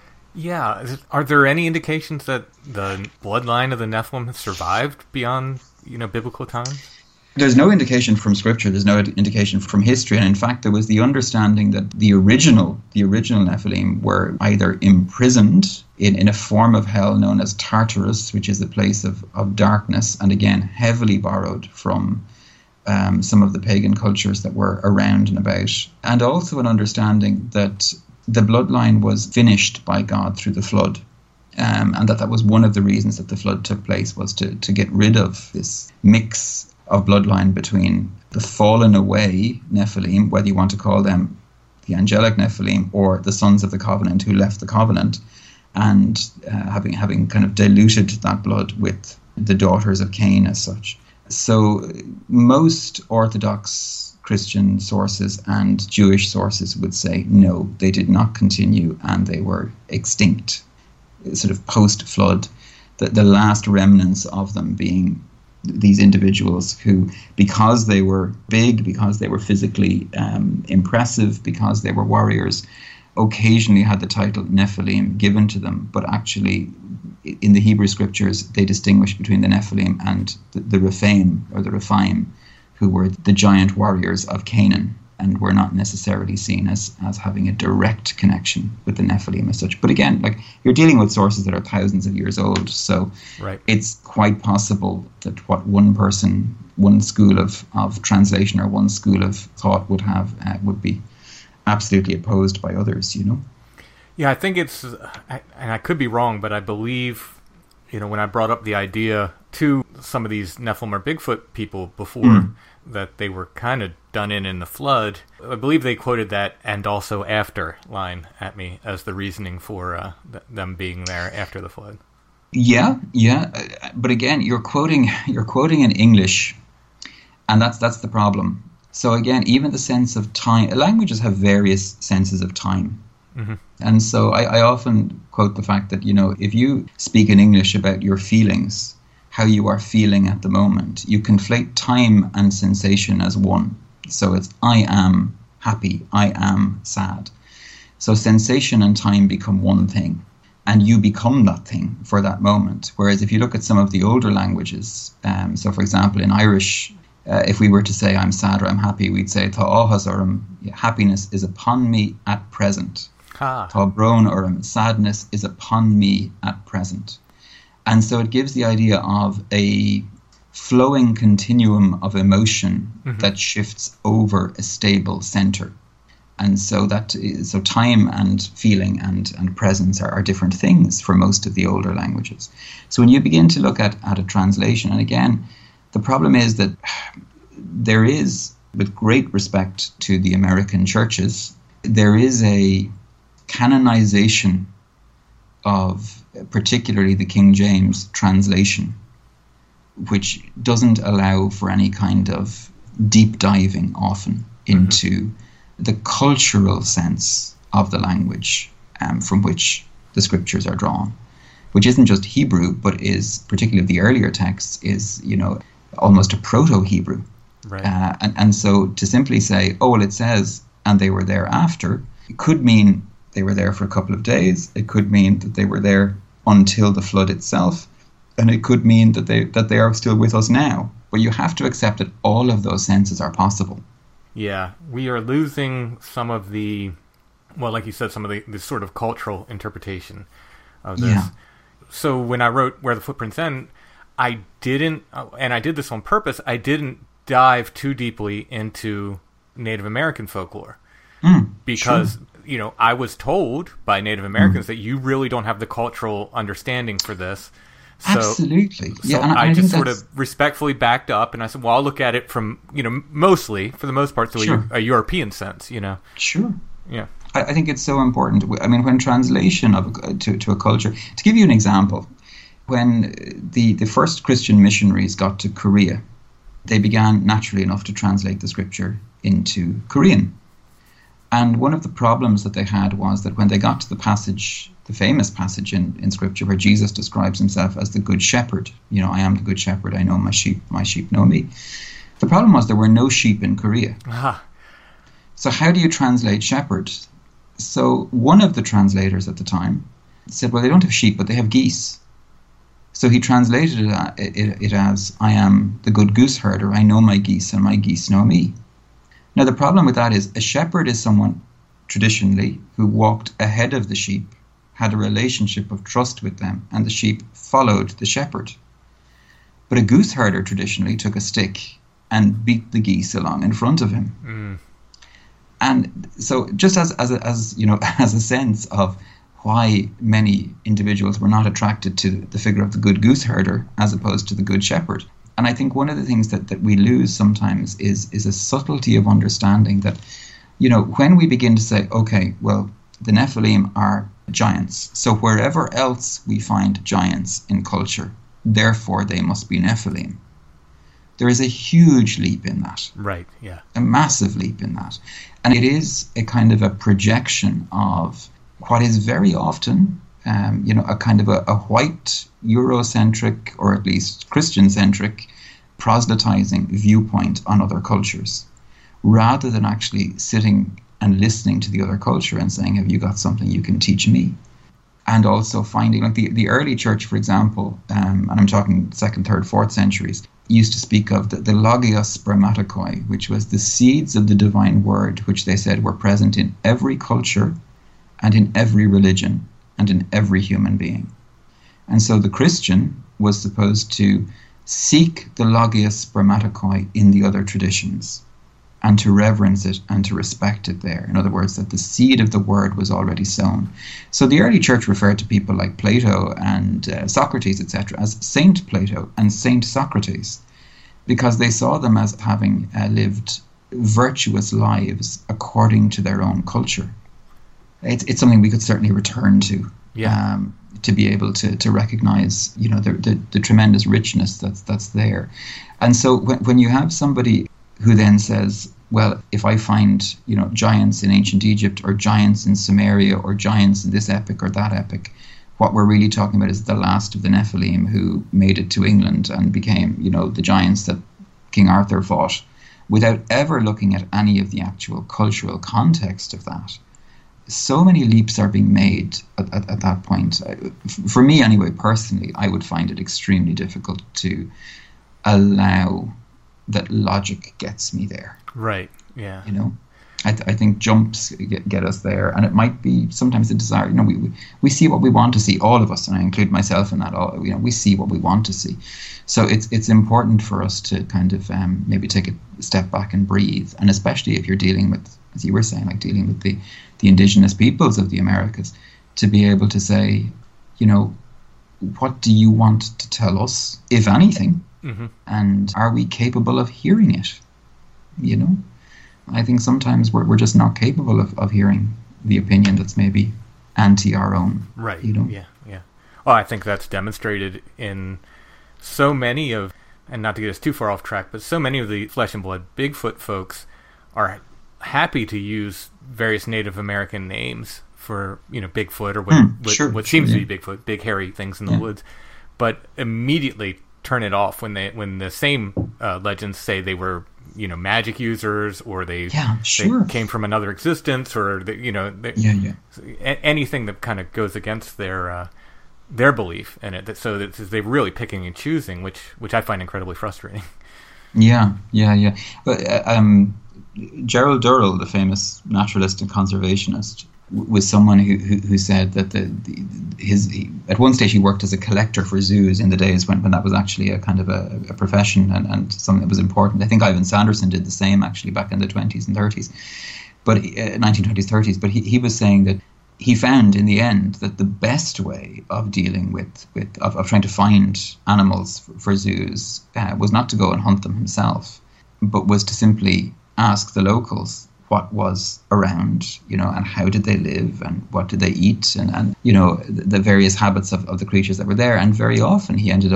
Speaker 8: Yeah. Is it- Are there any indications that the bloodline of the Nephilim has survived beyond, you know, biblical times?
Speaker 7: There's no indication from scripture, there's no indication from history, and in fact there was the understanding that the original the original Nephilim were either imprisoned in, in a form of hell known as Tartarus, which is a place of, of darkness, and again heavily borrowed from um, some of the pagan cultures that were around and about, and also an understanding that the bloodline was finished by God through the flood. Um, and that that was one of the reasons that the flood took place, was to, to get rid of this mix of bloodline between the fallen away Nephilim, whether you want to call them the angelic Nephilim or the sons of the covenant who left the covenant, and uh, having having kind of diluted that blood with the daughters of Cain as such. So most Orthodox Christian sources and Jewish sources would say no, they did not continue and they were extinct, sort of post-flood, the, the last remnants of them being these individuals who, because they were big, because they were physically um, impressive, because they were warriors, occasionally had the title Nephilim given to them, but actually in the Hebrew scriptures they distinguish between the Nephilim and the, the Rephaim, or the Rephaim, who were the giant warriors of Canaan, and were not necessarily seen as, as having a direct connection with the Nephilim as such. But again, like, you're dealing with sources that are thousands of years old, so
Speaker 8: Right.
Speaker 7: it's quite possible that what one person, one school of, of translation or one school of thought would have uh, would be absolutely opposed by others, you know?
Speaker 8: Yeah, I think it's, I, and I could be wrong, but I believe, you know, when I brought up the idea to some of these Nephilim or Bigfoot people before,
Speaker 7: Mm.
Speaker 8: that they were kind of done in in the flood, I believe they quoted that "and also after" line at me as the reasoning for uh, th- them being there after the flood.
Speaker 7: Yeah, yeah, uh, but again, you're quoting you're quoting in English, and that's that's the problem. So again, even the sense of time, languages have various senses of time.
Speaker 8: Mm-hmm.
Speaker 7: And so I, I often quote the fact that, you know, if you speak in English about your feelings, how you are feeling at the moment, you conflate time and sensation as one. So it's I am happy, I am sad. So sensation and time become one thing, and you become that thing for that moment. Whereas if you look at some of the older languages, um, so for example in Irish, uh, if we were to say I'm sad or I'm happy, we'd say Tá áthas orm, happiness is upon me at present.
Speaker 8: Ha.
Speaker 7: Tá brón orm, sadness is upon me at present. And so it gives the idea of a flowing continuum of emotion
Speaker 8: Mm-hmm.
Speaker 7: that shifts over a stable center. And so that is, so time and feeling and, and presence are, are different things for most of the older languages. So when you begin to look at, at a translation, and again, the problem is that there is, with great respect to the American churches, there is a canonization of particularly the King James translation, which doesn't allow for any kind of deep diving often into mm-hmm. the cultural sense of the language um, from which the scriptures are drawn, which isn't just Hebrew, but is, particularly the earlier texts, is, you know, almost a proto-Hebrew.
Speaker 8: Right.
Speaker 7: Uh, and, and so to simply say, oh, well, it says, and they were there after, it could mean they were there for a couple of days. It could mean that they were there until the flood itself. And it could mean that they that they are still with us now. But you have to accept that all of those senses are possible.
Speaker 8: Yeah, we are losing some of the, well, like you said, some of the, the sort of cultural interpretation of this.
Speaker 7: Yeah.
Speaker 8: So when I wrote Where the Footprints End, I didn't, and I did this on purpose, I didn't dive too deeply into Native American folklore.
Speaker 7: Mm,
Speaker 8: because,
Speaker 7: sure.
Speaker 8: you know, I was told by Native Americans mm. that you really don't have the cultural understanding for this. So,
Speaker 7: Absolutely.
Speaker 8: So
Speaker 7: yeah, and
Speaker 8: I,
Speaker 7: I
Speaker 8: just
Speaker 7: think
Speaker 8: sort of respectfully backed up, and I said, well, I'll look at it from, you know, mostly, for the most part, through
Speaker 7: sure.
Speaker 8: a, a European sense, you know.
Speaker 7: Sure.
Speaker 8: Yeah.
Speaker 7: I, I think it's so important. I mean, when translation of a, to, to a culture, to give you an example, when the, the first Christian missionaries got to Korea, they began naturally enough to translate the scripture into Korean. And one of the problems that they had was that when they got to the passage, the famous passage in, in scripture where Jesus describes himself as the good shepherd, you know, I am the good shepherd, I know my sheep, my sheep know me. The problem was there were no sheep in Korea.
Speaker 8: Aha.
Speaker 7: So how do you translate shepherd? So one of the translators at the time said, well, they don't have sheep, but they have geese. So he translated it, it, it as, I am the good goose herder, I know my geese and my geese know me. Now the problem with that is a shepherd is someone traditionally who walked ahead of the sheep, had a relationship of trust with them, and the sheep followed the shepherd. But a goose herder traditionally took a stick and beat the geese along in front of him. Mm. And so just as as a, as you know as a sense of why many individuals were not attracted to the figure of the good goose herder as opposed to the good shepherd. And I think one of the things that, that we lose sometimes is is a subtlety of understanding that, you know, when we begin to say, okay, well, the Nephilim are giants, so wherever else we find giants in culture, therefore they must be Nephilim. There is a huge leap in that.
Speaker 8: Right, yeah.
Speaker 7: A massive leap in that. And it is a kind of a projection of what is very often, um, you know, a kind of a, a white, Eurocentric, or at least Christian-centric, proselytizing viewpoint on other cultures, rather than actually sitting and listening to the other culture and saying, have you got something you can teach me? And also finding, like the, the early church, for example, um, and I'm talking second, third, fourth centuries, used to speak of the, the logios spermatikoi, which was the seeds of the divine word, which they said were present in every culture and in every religion and in every human being. And so the Christian was supposed to seek the logios spermatikoi in the other traditions and to reverence it and to respect it there. In other words, that the seed of the word was already sown. So the early church referred to people like Plato and uh, Socrates, et cetera, as Saint Plato and Saint Socrates, because they saw them as having uh, lived virtuous lives according to their own culture. It's, it's something we could certainly return to.
Speaker 8: Yeah.
Speaker 7: Um, to be able to to recognize, you know, the, the the tremendous richness that's that's there. And so when when you have somebody who then says, well, if I find, you know, giants in ancient Egypt or giants in Samaria or giants in this epic or that epic, what we're really talking about is the last of the Nephilim who made it to England and became, you know, the giants that King Arthur fought, without ever looking at any of the actual cultural context of that. So many leaps are being made at, at, at that point. For me, anyway, personally, I would find it extremely difficult to allow that logic gets me there.
Speaker 8: Right, yeah.
Speaker 7: You know, I, th- I think jumps get, get us there, and it might be sometimes a desire. You know, we, we we see what we want to see, all of us, and I include myself in that. All, you know, we see what we want to see. So it's it's important for us to kind of um, maybe take a step back and breathe, and especially if you're dealing with, as you were saying, like dealing with the the indigenous peoples of the Americas, to be able to say, you know, what do you want to tell us, if anything, mm-hmm. and are we capable of hearing it? You know, I think sometimes we're we're just not capable of, of hearing the opinion that's maybe anti our own.
Speaker 8: Right.
Speaker 7: You know?
Speaker 8: Yeah. Yeah. Well, I think that's demonstrated in so many of, and not to get us too far off track, but so many of the flesh and blood Bigfoot folks are happy to use various Native American names for, you know, Bigfoot or what,
Speaker 7: mm,
Speaker 8: what,
Speaker 7: sure,
Speaker 8: what
Speaker 7: sure,
Speaker 8: seems
Speaker 7: yeah.
Speaker 8: to be Bigfoot, big hairy things in the
Speaker 7: yeah.
Speaker 8: woods, but immediately turn it off when they when the same uh, legends say they were, you know, magic users, or they,
Speaker 7: yeah, sure.
Speaker 8: they came from another existence, or they, you know, they,
Speaker 7: yeah, yeah.
Speaker 8: a- anything that kind of goes against their uh, their belief in it. That, so that they're really picking and choosing, which which I find incredibly frustrating.
Speaker 7: Yeah, yeah, yeah. But uh, um, Gerald Durrell, the famous naturalist and conservationist, w- was someone who, who who said that the, the his he, at one stage he worked as a collector for zoos in the days when, when that was actually a kind of a, a profession and, and something that was important. I think Ivan Sanderson did the same actually back in the twenties and thirties, but uh, nineteen twenties, thirties. But he, he was saying that he found in the end that the best way of dealing with, with of, of trying to find animals for, for zoos uh, was not to go and hunt them himself, but was to simply ask the locals what was around, you know, and how did they live and what did they eat, and, and you know, the, the various habits of, of the creatures that were there. And very often he ended up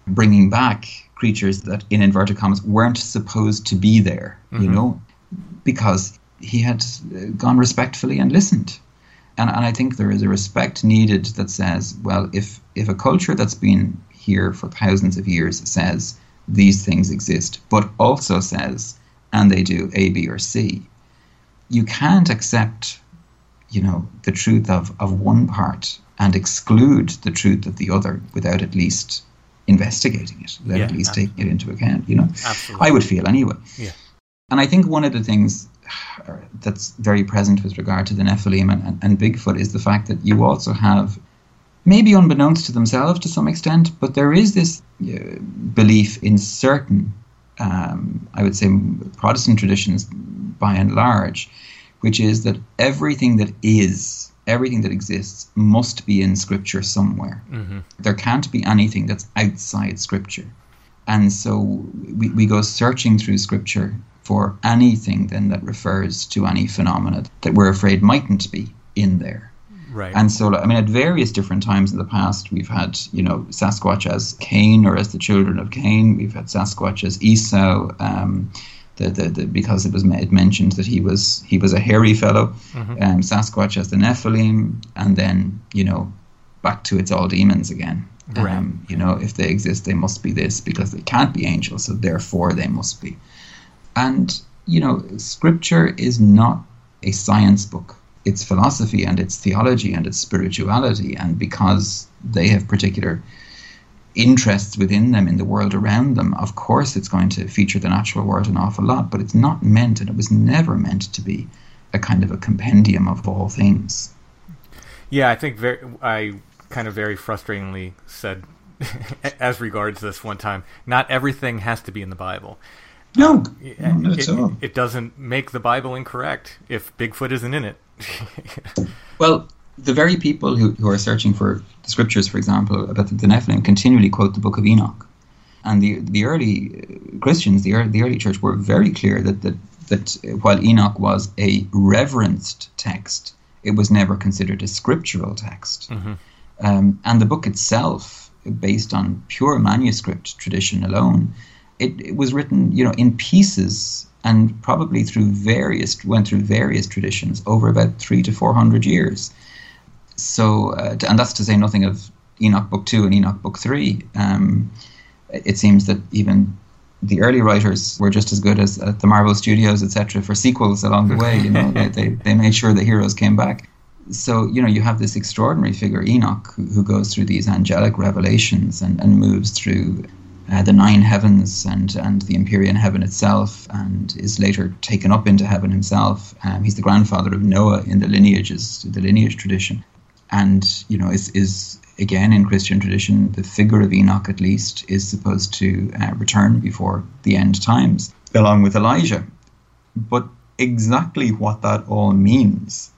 Speaker 7: bringing back creatures that, in inverted commas, weren't supposed to be there, mm-hmm. you know, because he had gone respectfully and listened. And, and I think there is a respect needed that says, well, if, if a culture that's been here for thousands of years says these things exist, but also says, and they do A, B, or C, you can't accept, you know, the truth of, of one part and exclude the truth of the other without at least investigating it, without
Speaker 8: yeah,
Speaker 7: at least
Speaker 8: absolutely.
Speaker 7: taking it into account, you know.
Speaker 8: Absolutely.
Speaker 7: I would feel anyway.
Speaker 8: Yeah.
Speaker 7: And I think one of the things that's very present with regard to the Nephilim and, and, and Bigfoot is the fact that you also have, maybe unbeknownst to themselves to some extent, but there is this uh, belief in certain, um, I would say, Protestant traditions by and large, which is that everything that is, everything that exists must be in Scripture somewhere. Mm-hmm. There can't be anything that's outside Scripture. And so we, we go searching through Scripture for anything then that refers to any phenomena that we're afraid mightn't be in there.
Speaker 8: Right.
Speaker 7: And so, I mean, at various different times in the past, we've had, you know, Sasquatch as Cain or as the children of Cain. We've had Sasquatch as Esau, um, the, the, the, because it was it mentioned that he was he was a hairy fellow. Mm-hmm. Um, Sasquatch as the Nephilim, and then, you know, back to it's all demons again.
Speaker 8: Right.
Speaker 7: Um, you know, if they exist, they must be this because they can't be angels, so therefore they must be. And, you know, Scripture is not a science book. It's philosophy and it's theology and it's spirituality. And because they have particular interests within them in the world around them, of course it's going to feature the natural world an awful lot. But it's not meant, and it was never meant to be, a kind of a compendium of all things.
Speaker 8: Yeah, I think very, I kind of very frustratingly said, as regards this one time, not everything has to be in the Bible.
Speaker 7: No, no not
Speaker 8: it,
Speaker 7: at all.
Speaker 8: It doesn't make the Bible incorrect if Bigfoot isn't in it.
Speaker 7: Well, the very people who, who are searching for the Scriptures, for example, about the Nephilim, continually quote the Book of Enoch. And the the early Christians, the early, the early church, were very clear that, that, that while Enoch was a reverenced text, it was never considered a scriptural text. Mm-hmm. Um, and the book itself, based on pure manuscript tradition alone, It, it was written, you know, in pieces and probably through various went through various traditions over about three to four hundred years. So, uh, and that's to say nothing of Enoch Book Two and Enoch Book Three. Um, it seems that even the early writers were just as good as uh, the Marvel Studios, et cetera, for sequels along the way. You know, they, they they made sure the heroes came back. So, you know, you have this extraordinary figure, Enoch, who, who goes through these angelic revelations and, and moves through Uh, the nine heavens and, and the Empyrean heaven itself, and is later taken up into heaven himself. Um, he's the grandfather of Noah in the lineages, the lineage tradition. And, you know, is, is again, in Christian tradition, the figure of Enoch, at least, is supposed to uh, return before the end times, along with Elijah. But exactly what that all means,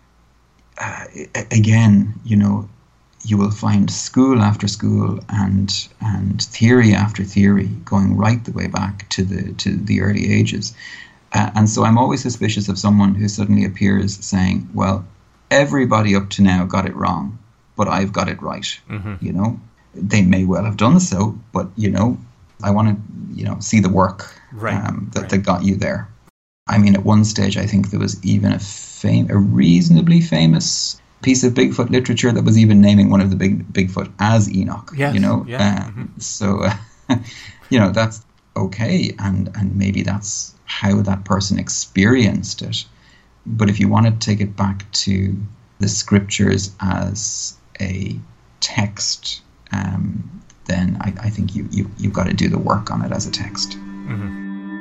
Speaker 7: uh, again, you know, you will find school after school and and theory after theory going right the way back to the to the early ages. Uh, and so I'm always suspicious of someone who suddenly appears saying, well, everybody up to now got it wrong, but I've got it right. Mm-hmm. You know, they may well have done so, but, you know, I want to, you know, see the work
Speaker 8: right.
Speaker 7: um, that,
Speaker 8: right.
Speaker 7: that got you there. I mean, at one stage, I think there was even a fam- a reasonably famous piece of Bigfoot literature that was even naming one of the big Bigfoot as Enoch.
Speaker 8: Yes,
Speaker 7: you know,
Speaker 8: yeah.
Speaker 7: uh, mm-hmm. so uh, you know, that's okay, and and maybe that's how that person experienced it. But if you want to take it back to the Scriptures as a text, um, then I, I think you, you you've got to do the work on it as a text.
Speaker 8: Mm-hmm.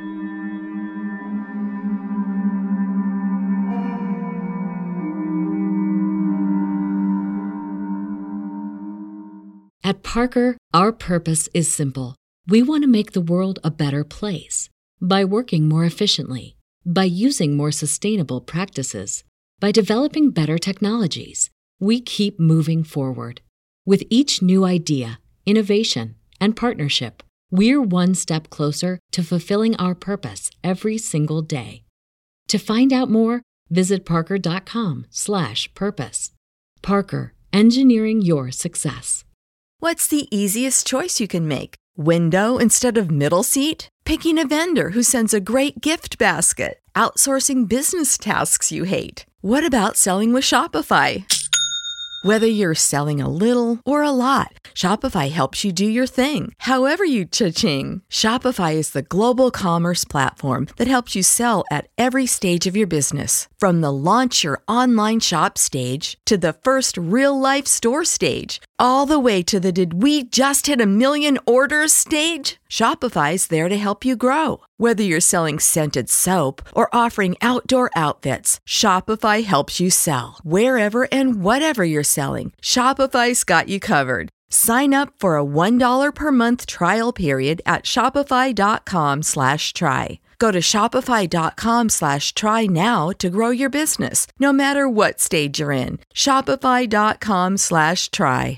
Speaker 1: At Parker, our purpose is simple. We want to make the world a better place by working more efficiently, by using more sustainable practices, by developing better technologies. We keep moving forward. With each new idea, innovation, and partnership, we're one step closer to fulfilling our purpose every single day. To find out more, visit parker.com slash purpose. Parker, engineering your success.
Speaker 9: What's the easiest choice you can make? Window instead of middle seat? Picking a vendor who sends a great gift basket? Outsourcing business tasks you hate? What about selling with Shopify? Whether you're selling a little or a lot, Shopify helps you do your thing, however you cha-ching. Shopify is the global commerce platform that helps you sell at every stage of your business. From the launch your online shop stage to the first real-life store stage, all the way to the did we just hit a million orders stage. Shopify's there to help you grow. Whether you're selling scented soap or offering outdoor outfits, Shopify helps you sell. Wherever and whatever you're selling, Shopify's got you covered. Sign up for a one dollar per month trial period at shopify.com slash try. Go to shopify.com slash try now to grow your business, no matter what stage you're in. Shopify.com slash try.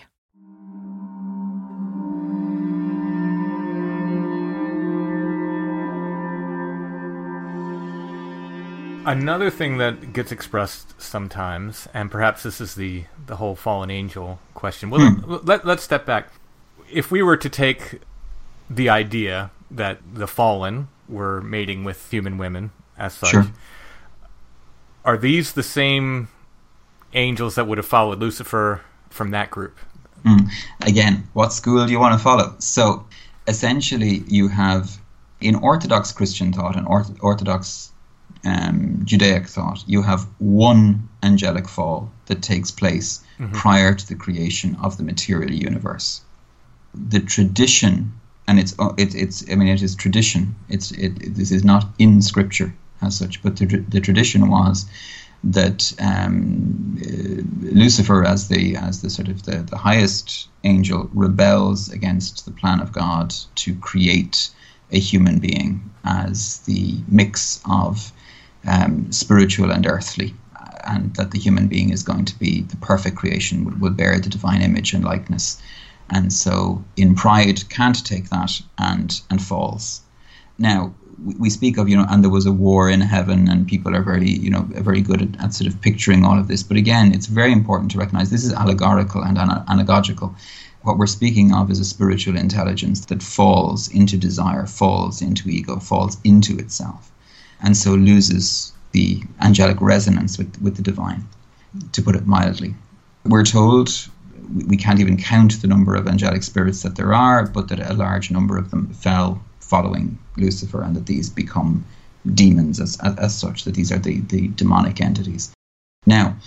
Speaker 8: Another thing that gets expressed sometimes, and perhaps this is the, the whole fallen angel question. Well, hmm. let, let's step back. If we were to take the idea that the fallen were mating with human women as such, sure. Are these the same angels that would have followed Lucifer from that group?
Speaker 7: Mm. Again, what school do you want to follow? So essentially you have, in Orthodox Christian thought and orth- Orthodox Um, Judaic thought, you have one angelic fall that takes place mm-hmm. prior to the creation of the material universe. The tradition, and it's it's it's I mean it is tradition. It's it, it this is not in Scripture as such, but the the tradition was that um, uh, Lucifer, as the as the sort of the, the highest angel, rebels against the plan of God to create a human being as the mix of Um, spiritual and earthly, and that the human being is going to be the perfect creation, will, will bear the divine image and likeness, and so in pride can't take that and and falls. Now we, we speak of, you know, and there was a war in heaven, and people are very, you know, very good at, at sort of picturing all of this, but again, it's very important to recognize this is allegorical and ana- anagogical. What we're speaking of is a spiritual intelligence that falls into desire, falls into ego, falls into itself, and so loses the angelic resonance with, with the divine, to put it mildly. We're told we can't even count the number of angelic spirits that there are, but that a large number of them fell following Lucifer, and that these become demons as, as, as such, that these are the, the demonic entities. Now,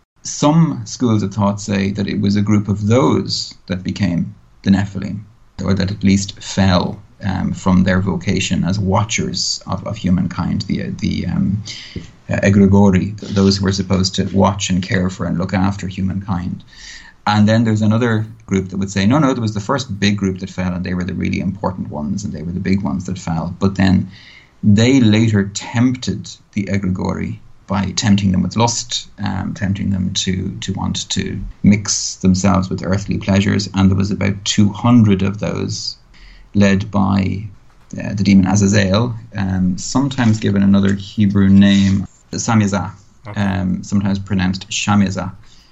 Speaker 7: some schools of thought say that it was a group of those that became the Nephilim, or that at least fell Um, from their vocation as watchers of, of humankind, the the um, uh, egregori, those who were supposed to watch and care for and look after humankind. And then there's another group that would say, no, no, there was the first big group that fell, and they were the really important ones, and they were the big ones that fell. But then they later tempted the egregori by tempting them with lust, um, tempting them to, to want to mix themselves with earthly pleasures. And there was about two hundred of those, led by uh, the demon Azazel, um, sometimes given another Hebrew name, Samyaza, okay. um, sometimes pronounced Shamyaza,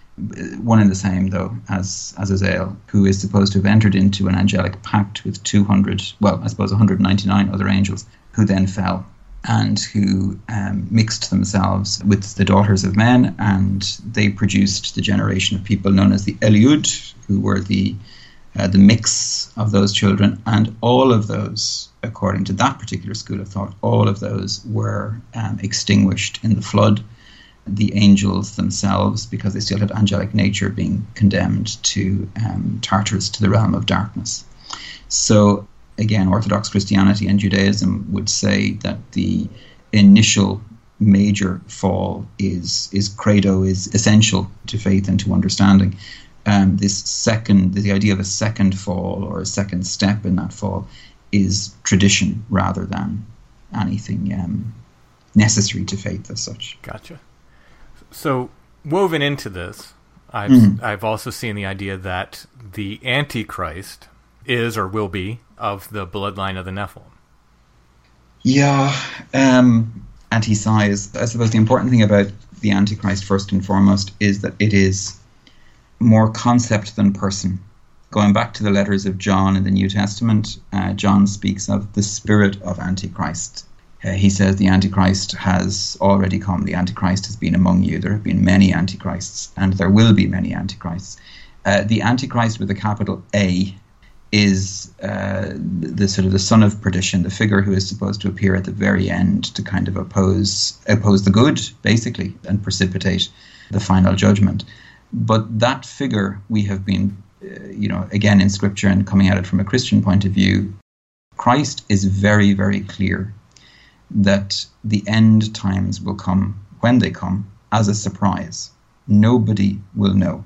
Speaker 7: one and the same though as Azazel, who is supposed to have entered into an angelic pact with two hundred, well, I suppose one hundred ninety-nine other angels, who then fell and who um, mixed themselves with the daughters of men, and they produced the generation of people known as the Eliud, who were the Uh, the mix of those children, and all of those, according to that particular school of thought, all of those were um, extinguished in the flood. The angels themselves, because they still had angelic nature, being condemned to um, Tartarus, to the realm of darkness. So again, Orthodox Christianity and Judaism would say that the initial major fall is is credo, is essential to faith and to understanding. Um, this second, the idea of a second fall or a second step in that fall is tradition rather than anything um, necessary to faith as such.
Speaker 8: Gotcha. So woven into this, I've mm. I've also seen the idea that the Antichrist is or will be of the bloodline of the Nephilim.
Speaker 7: Yeah, um, anti-size. I suppose the important thing about the Antichrist, first and foremost, is that it is more concept than person. Going back to the letters of John in the New Testament, uh, John speaks of the spirit of Antichrist. Uh, he says the Antichrist has already come. The Antichrist has been among you. There have been many Antichrists, and there will be many Antichrists. Uh, the Antichrist with a capital A is uh, the sort of the son of perdition, the figure who is supposed to appear at the very end to kind of oppose oppose the good, basically, and precipitate the final judgment. But that figure, we have been, uh, you know, again in Scripture and coming at it from a Christian point of view, Christ is very, very clear that the end times will come when they come as a surprise. Nobody will know.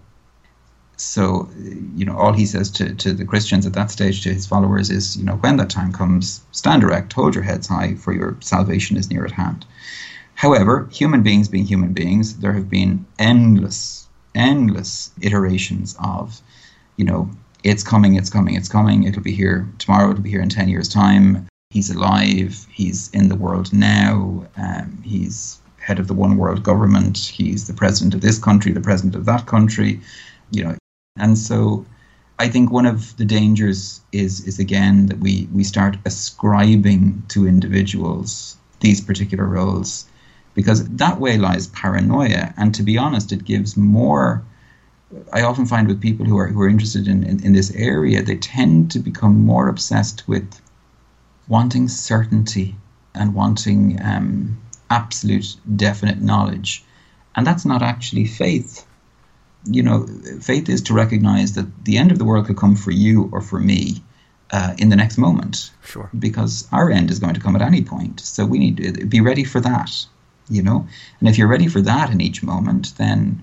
Speaker 7: So, you know, all he says to, to the Christians at that stage, to his followers, is, you know, when that time comes, stand erect, hold your heads high, for your salvation is near at hand. However, human beings being human beings, there have been endless, endless iterations of, you know, it's coming, it's coming, it's coming, it'll be here tomorrow, it'll be here in ten years' time. He's alive, he's in the world now, um, he's head of the one world government, he's the president of this country, the president of that country, you know. And so I think one of the dangers is, is again, that we, we start ascribing to individuals these particular roles, because that way lies paranoia. And to be honest, it gives more. I often find with people who are who are interested in, in, in this area, they tend to become more obsessed with wanting certainty and wanting um, absolute definite knowledge. And that's not actually faith. You know, faith is to recognize that the end of the world could come for you or for me uh, in the next moment.
Speaker 8: Sure. Because
Speaker 7: our end is going to come at any point. So we need to be ready for that, you know. And if you're ready for that in each moment, then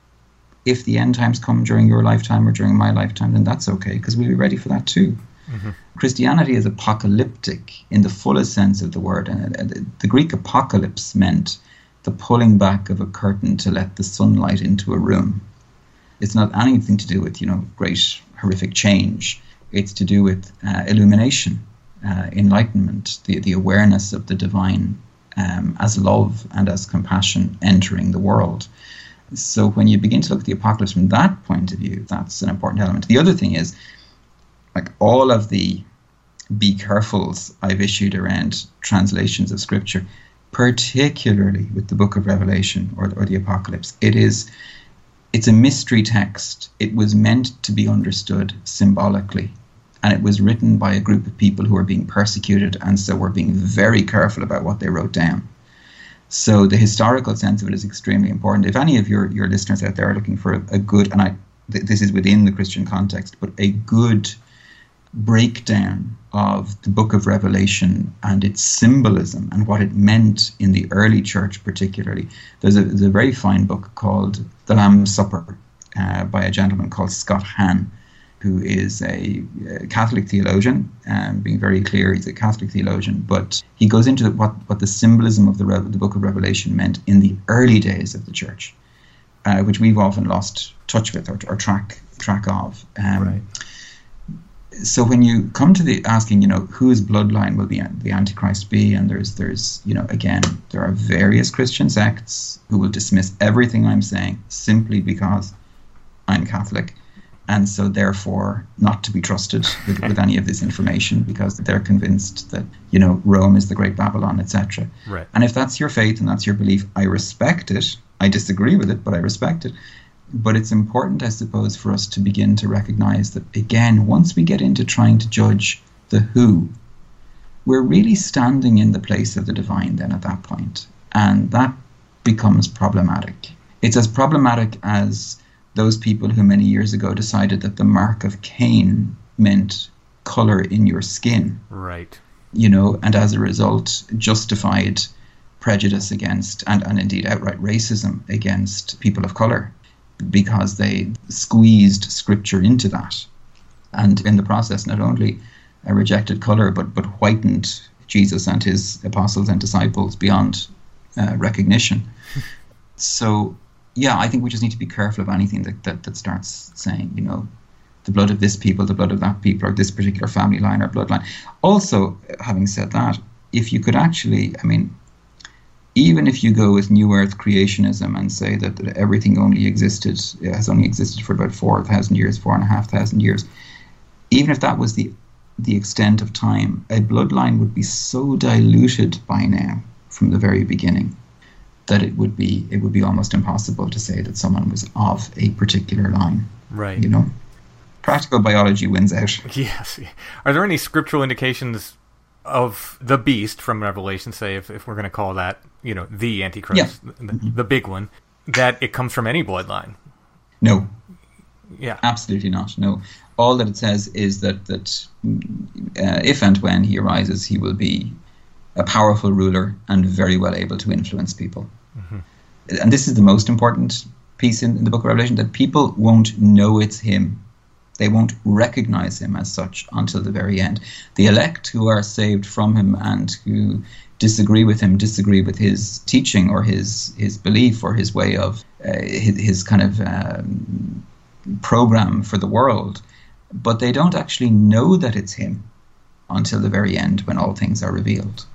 Speaker 7: if the end times come during your lifetime or during my lifetime, then that's okay, because we'll be ready for that too. Mm-hmm. Christianity is apocalyptic in the fullest sense of the word. And the Greek apocalypse meant the pulling back of a curtain to let the sunlight into a room. It's not anything to do with, you know, great horrific change. It's to do with uh, illumination, uh, enlightenment, the, the awareness of the divine um, as love and as compassion entering the world. So when you begin to look at the apocalypse from that point of view, that's an important element. The other thing is, like all of the be carefuls I've issued around translations of Scripture, particularly with the book of Revelation or, or the apocalypse, it is... It's a mystery text. It was meant to be understood symbolically. And it was written by a group of people who were being persecuted, and so were being very careful about what they wrote down. So the historical sense of it is extremely important. If any of your, your listeners out there are looking for a, a good, and I th- this is within the Christian context, but a good breakdown of the book of Revelation and its symbolism and what it meant in the early church particularly, there's a, there's a very fine book called The Lamb's Supper uh, by a gentleman called Scott Hahn, who is a, a Catholic theologian, um, being very clear, he's a Catholic theologian, but he goes into the, what, what the symbolism of the, Re- the book of Revelation meant in the early days of the church, uh, which we've often lost touch with or, or track track of. Um, right. So when you come to the asking, you know, whose bloodline will the, the Antichrist be, and there's, there's, you know, again, there are various Christian sects who will dismiss everything I'm saying simply because I'm Catholic, and so therefore not to be trusted with, with any of this information, because they're convinced that, you know, Rome is the great Babylon, et cetera.
Speaker 8: Right.
Speaker 7: And if that's your faith and that's your belief, I respect it. I disagree with it, but I respect it. But it's important, I suppose, for us to begin to recognize that, again, once we get into trying to judge the who, we're really standing in the place of the divine then at that point. And that becomes problematic. It's as problematic as those people who many years ago decided that the mark of Cain meant color in your skin.
Speaker 8: Right.
Speaker 7: You know, and as a result justified prejudice against, and, and indeed outright racism against people of color, because they squeezed Scripture into that, and in the process not only uh, rejected colour but but whitened Jesus and his apostles and disciples beyond uh, recognition. So yeah, I think we just need to be careful of anything that, that, that starts saying, you know, the blood of this people, the blood of that people, or this particular family line or bloodline. Also, having said that, if you could actually, I mean, even if you go with New Earth creationism and say that, that everything only existed, has only existed for about four thousand years, four and a half thousand years, even if that was the the extent of time, a bloodline would be so diluted by now from the very beginning that it would be it would be almost impossible to say that someone was of a particular line.
Speaker 8: Right.
Speaker 7: You know, practical biology wins out.
Speaker 8: Yes. Are there any scriptural indications of the beast from Revelation, say, if, if we're going to call that, you know, the Antichrist,
Speaker 7: Yeah.
Speaker 8: the, the big one, that it comes from any bloodline?
Speaker 7: No.
Speaker 8: Yeah.
Speaker 7: Absolutely not. No. All that it says is that that uh, if and when he arises, he will be a powerful ruler and very well able to influence people. Mm-hmm. And this is the most important piece in, in the book of Revelation, that people won't know it's him. They won't recognize him as such until the very end. The elect who are saved from him and who disagree with him, disagree with his teaching or his his belief or his way of, uh, his, his kind of um, program for the world, but they don't actually know that it's him until the very end when all things are revealed.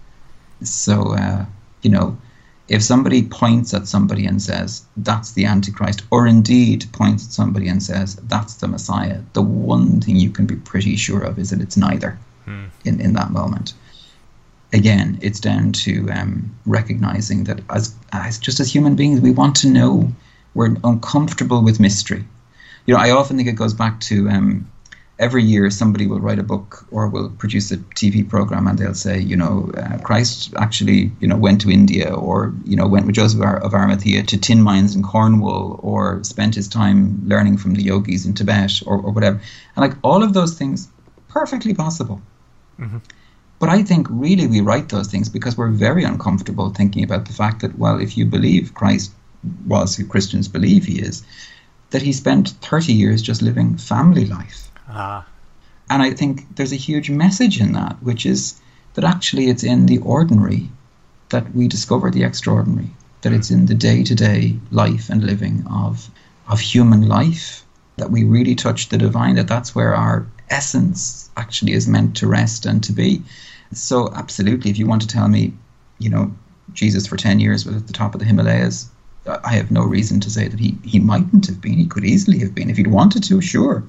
Speaker 7: So, uh, you know, if somebody points at somebody and says, that's the Antichrist, or indeed points at somebody and says, that's the Messiah, the one thing you can be pretty sure of is that it's neither hmm. in, in that moment. Again, it's down to um, recognizing that as, as just as human beings, we want to know. We're uncomfortable with mystery. You know, I often think it goes back to um, every year somebody will write a book or will produce a T V program and they'll say, you know, uh, Christ actually, you know, went to India, or, you know, went with Joseph of Arimathea to tin mines in Cornwall, or spent his time learning from the yogis in Tibet, or, or whatever. And like all of those things, perfectly possible. Mm-hmm. But I think really we write those things because we're very uncomfortable thinking about the fact that, well, if you believe Christ was who Christians believe he is, that he spent thirty years just living family life. Ah. And I think there's a huge message in that, which is that actually it's in the ordinary that we discover the extraordinary, that it's in the day-to-day life and living of of human life that we really touch the divine, that that's where our essence actually is meant to rest and to be. So absolutely, if you want to tell me, you know, Jesus for ten years was at the top of the Himalayas, I have no reason to say that he, he mightn't have been. He could easily have been if he'd wanted to, sure.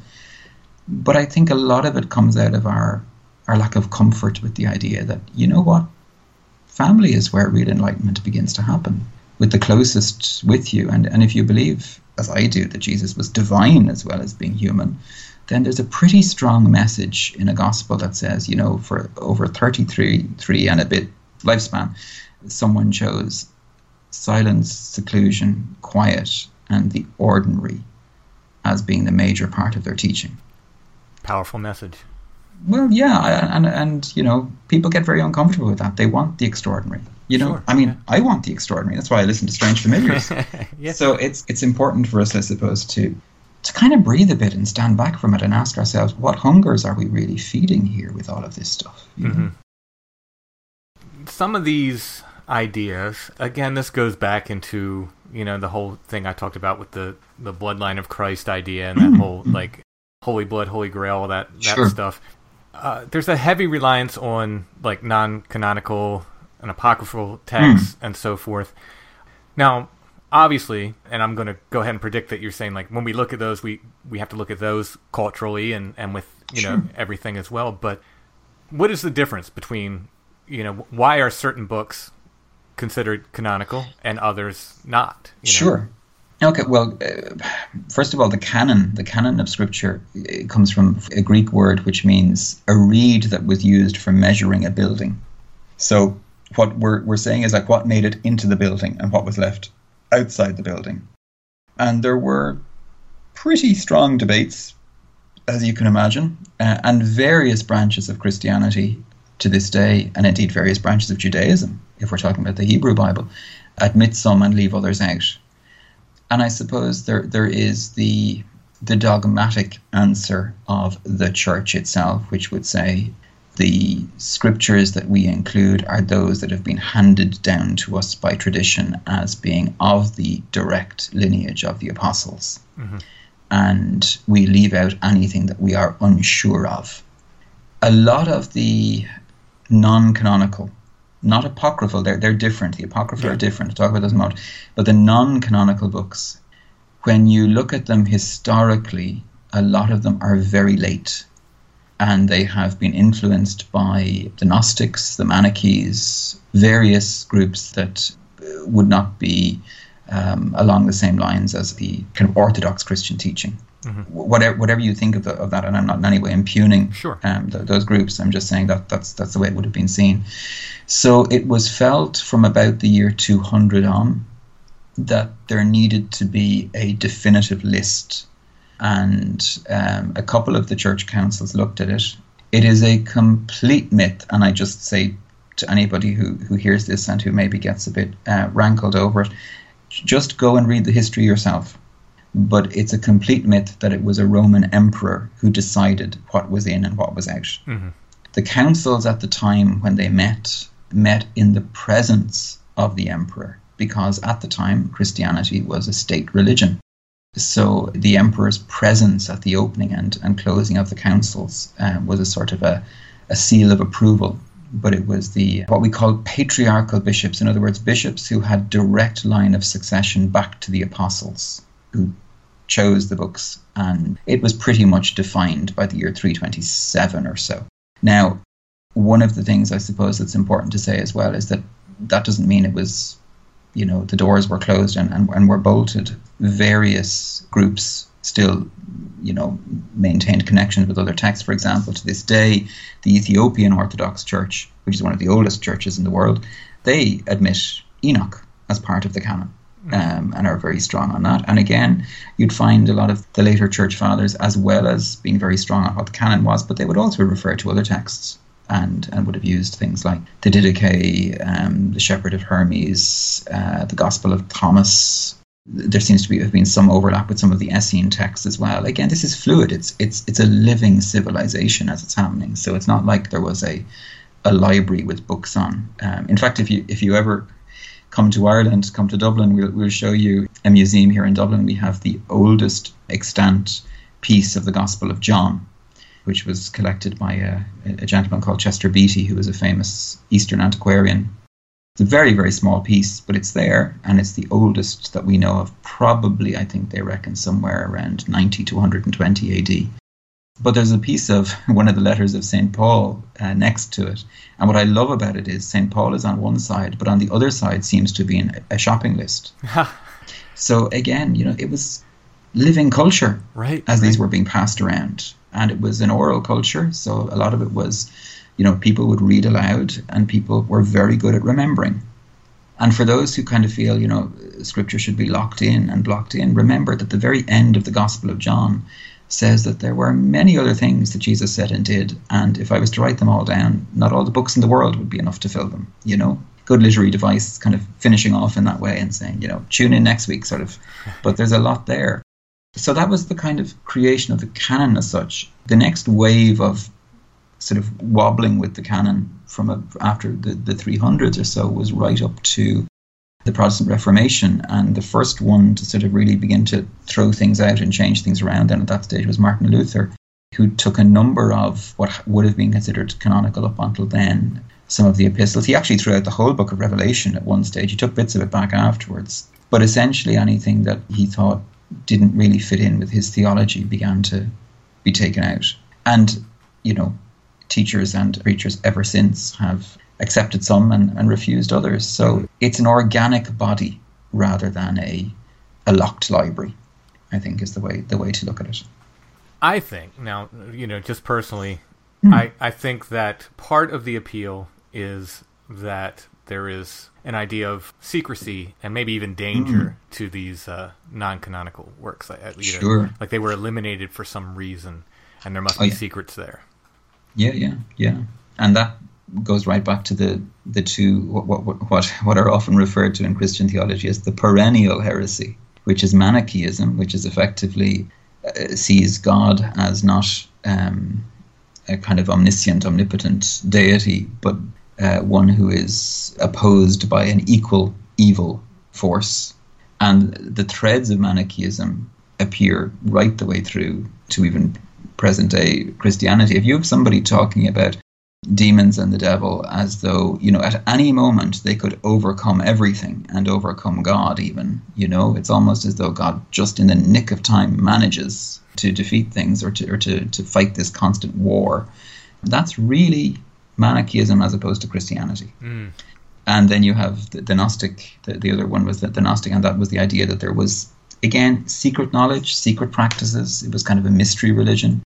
Speaker 7: But I think a lot of it comes out of our, our lack of comfort with the idea that, you know what, family is where real enlightenment begins to happen, with the closest with you. And, and if you believe, as I do, that Jesus was divine as well as being human, then there's a pretty strong message in a gospel that says, you know, for over thirty-three three and a bit lifespan, someone chose silence, seclusion, quiet, and the ordinary as being the major part of their teaching.
Speaker 8: Powerful message.
Speaker 7: Well, yeah, and, and you know, people get very uncomfortable with that. They want the extraordinary. You know,
Speaker 8: sure,
Speaker 7: I mean,
Speaker 8: yeah.
Speaker 7: I want the extraordinary. That's why I listen to Strange Familiars.
Speaker 8: Yeah.
Speaker 7: So it's it's important for us, I suppose, to to kind of breathe a bit and stand back from it and ask ourselves, what hungers are we really feeding here with all of this stuff? You know?
Speaker 8: Mm-hmm. Some of these ideas, again, this goes back into, you know, the whole thing I talked about with the, the bloodline of Christ idea and that mm-hmm. whole, like, holy blood, holy grail, all that, that
Speaker 7: sure.
Speaker 8: stuff. Uh, there's a heavy reliance on, like, non-canonical and apocryphal texts mm. and so forth. Now, obviously, and I'm going to go ahead and predict that you're saying, like, when we look at those, we, we have to look at those culturally and, and with, you sure. know, everything as well. But what is the difference between, you know, why are certain books considered canonical and others not? You know?
Speaker 7: Sure. Okay, well, uh, first of all, the canon, the canon of Scripture, it comes from a Greek word which means a reed that was used for measuring a building. So what we're we're saying is like what made it into the building and what was left outside the building. And there were pretty strong debates, as you can imagine, uh, and various branches of Christianity to this day, and indeed various branches of Judaism, if we're talking about the Hebrew Bible, admit some and leave others out. And I suppose there there is the the dogmatic answer of the church itself, which would say the scriptures that we include are those that have been handed down to us by tradition as being of the direct lineage of the apostles. Mm-hmm. And we leave out anything that we are unsure of. A lot of the non-canonical, not apocryphal, they're, they're different. The apocryphal yeah. are different. I'll talk about those in a moment. But the non-canonical books, when you look at them historically, a lot of them are very late. and they have been influenced by the Gnostics, the Manichees, various groups that would not be um, along the same lines as the kind of orthodox Christian teaching. Mm-hmm. Whatever, whatever you think of, the, of that, and I'm not in any way impugning
Speaker 8: sure.
Speaker 7: um, th- those groups. I'm just saying that that's that's the way it would have been seen. So it was felt from about the year two hundred on that there needed to be a definitive list, and um, a couple of the church councils looked at it. It is a complete myth, and I just say to anybody who, who hears this and who maybe gets a bit uh, rankled over it, just go and read the history yourself. But it's a complete myth that it was a Roman emperor who decided what was in and what was out.
Speaker 8: Mm-hmm.
Speaker 7: The councils at the time when they met, met in the presence of the emperor, because at the time Christianity was a state religion. So the emperor's presence at the opening and, and closing of the councils uh, was a sort of a, a seal of approval. But it was the what we call patriarchal bishops, in other words, bishops who had direct line of succession back to the apostles, who chose the books, and it was pretty much defined by the year three twenty-seven or so. Now, one of the things I suppose that's important to say as well is that that doesn't mean it was, you know, the doors were closed and, and, and were bolted. Various groups still, you know, maintained connections with other texts. For example, to this day, the Ethiopian Orthodox Church, which is one of the oldest churches in the world, they admit Enoch as part of the canon. Um, and are very strong on that. And again, you'd find a lot of the later church fathers, as well as being very strong on what the canon was, but they would also refer to other texts and, and would have used things like the Didache, um, the Shepherd of Hermes, uh, the Gospel of Thomas. There seems to be have been some overlap with some of the Essene texts as well. Again, this is fluid. It's it's it's a living civilization as it's happening. So it's not like there was a a library with books on. Um, in fact, if you if you ever come to Ireland, come to Dublin, we'll, we'll show you a museum here in Dublin. We have the oldest extant piece of the Gospel of John, which was collected by a, a gentleman called Chester Beatty, who was a famous Eastern antiquarian. It's a very, very small piece, but it's there, and it's the oldest that we know of, probably, I think they reckon, somewhere around ninety to one hundred twenty A D. But there's a piece of one of the letters of Saint Paul uh, next to it. And what I love about it is Saint Paul is on one side, but on the other side seems to be in a shopping list. So again, you know, it was living culture
Speaker 8: right,
Speaker 7: as
Speaker 8: right.
Speaker 7: these were being passed around. And it was an oral culture. So a lot of it was, you know, people would read aloud and people were very good at remembering. And for those who kind of feel, you know, scripture should be locked in and blocked in, remember that the very end of the Gospel of John says that there were many other things that Jesus said and did, and if I was to write them all down, not all the books in the world would be enough to fill them, you know. Good literary device, kind of finishing off in that way and saying, you know, tune in next week, sort of. But there's a lot there. So that was the kind of creation of the canon as such. The next wave of sort of wobbling with the canon from a, after the, the three hundreds or so was right up to the Protestant Reformation, and the first one to sort of really begin to throw things out and change things around then at that stage was Martin Luther, who took a number of what would have been considered canonical up until then, some of the epistles. He actually threw out the whole book of Revelation at one stage. He took bits of it back afterwards. But essentially anything that he thought didn't really fit in with his theology began to be taken out. And, you know, teachers and preachers ever since have accepted some and, and refused others. So it's an organic body rather than a a locked library, I think, is the way the way to look at it.
Speaker 8: I think, now, you know, just personally,
Speaker 7: mm.
Speaker 8: I, I think that part of the appeal is that there is an idea of secrecy and maybe even danger mm. to these uh, non-canonical works. You know,
Speaker 7: sure.
Speaker 8: Like they were eliminated for some reason, and there must
Speaker 7: oh,
Speaker 8: be
Speaker 7: yeah.
Speaker 8: secrets there.
Speaker 7: Yeah, yeah, yeah. And that goes right back to the the two what what what what are often referred to in Christian theology as the perennial heresy, which is Manichaeism, which is effectively uh, sees God as not um, a kind of omniscient, omnipotent deity, but uh, one who is opposed by an equal evil force. And the threads of Manichaeism appear right the way through to even present day Christianity. If you have somebody talking about demons and the devil as though, you know, at any moment they could overcome everything and overcome God even, you know. It's almost as though God just in the nick of time manages to defeat things or to or to, to fight this constant war. That's really Manichaeism as opposed to Christianity. Mm. And then you have the, the Gnostic, the, the other one was the, the Gnostic, and that was the idea that there was, again, secret knowledge, secret practices. It was kind of a mystery religion.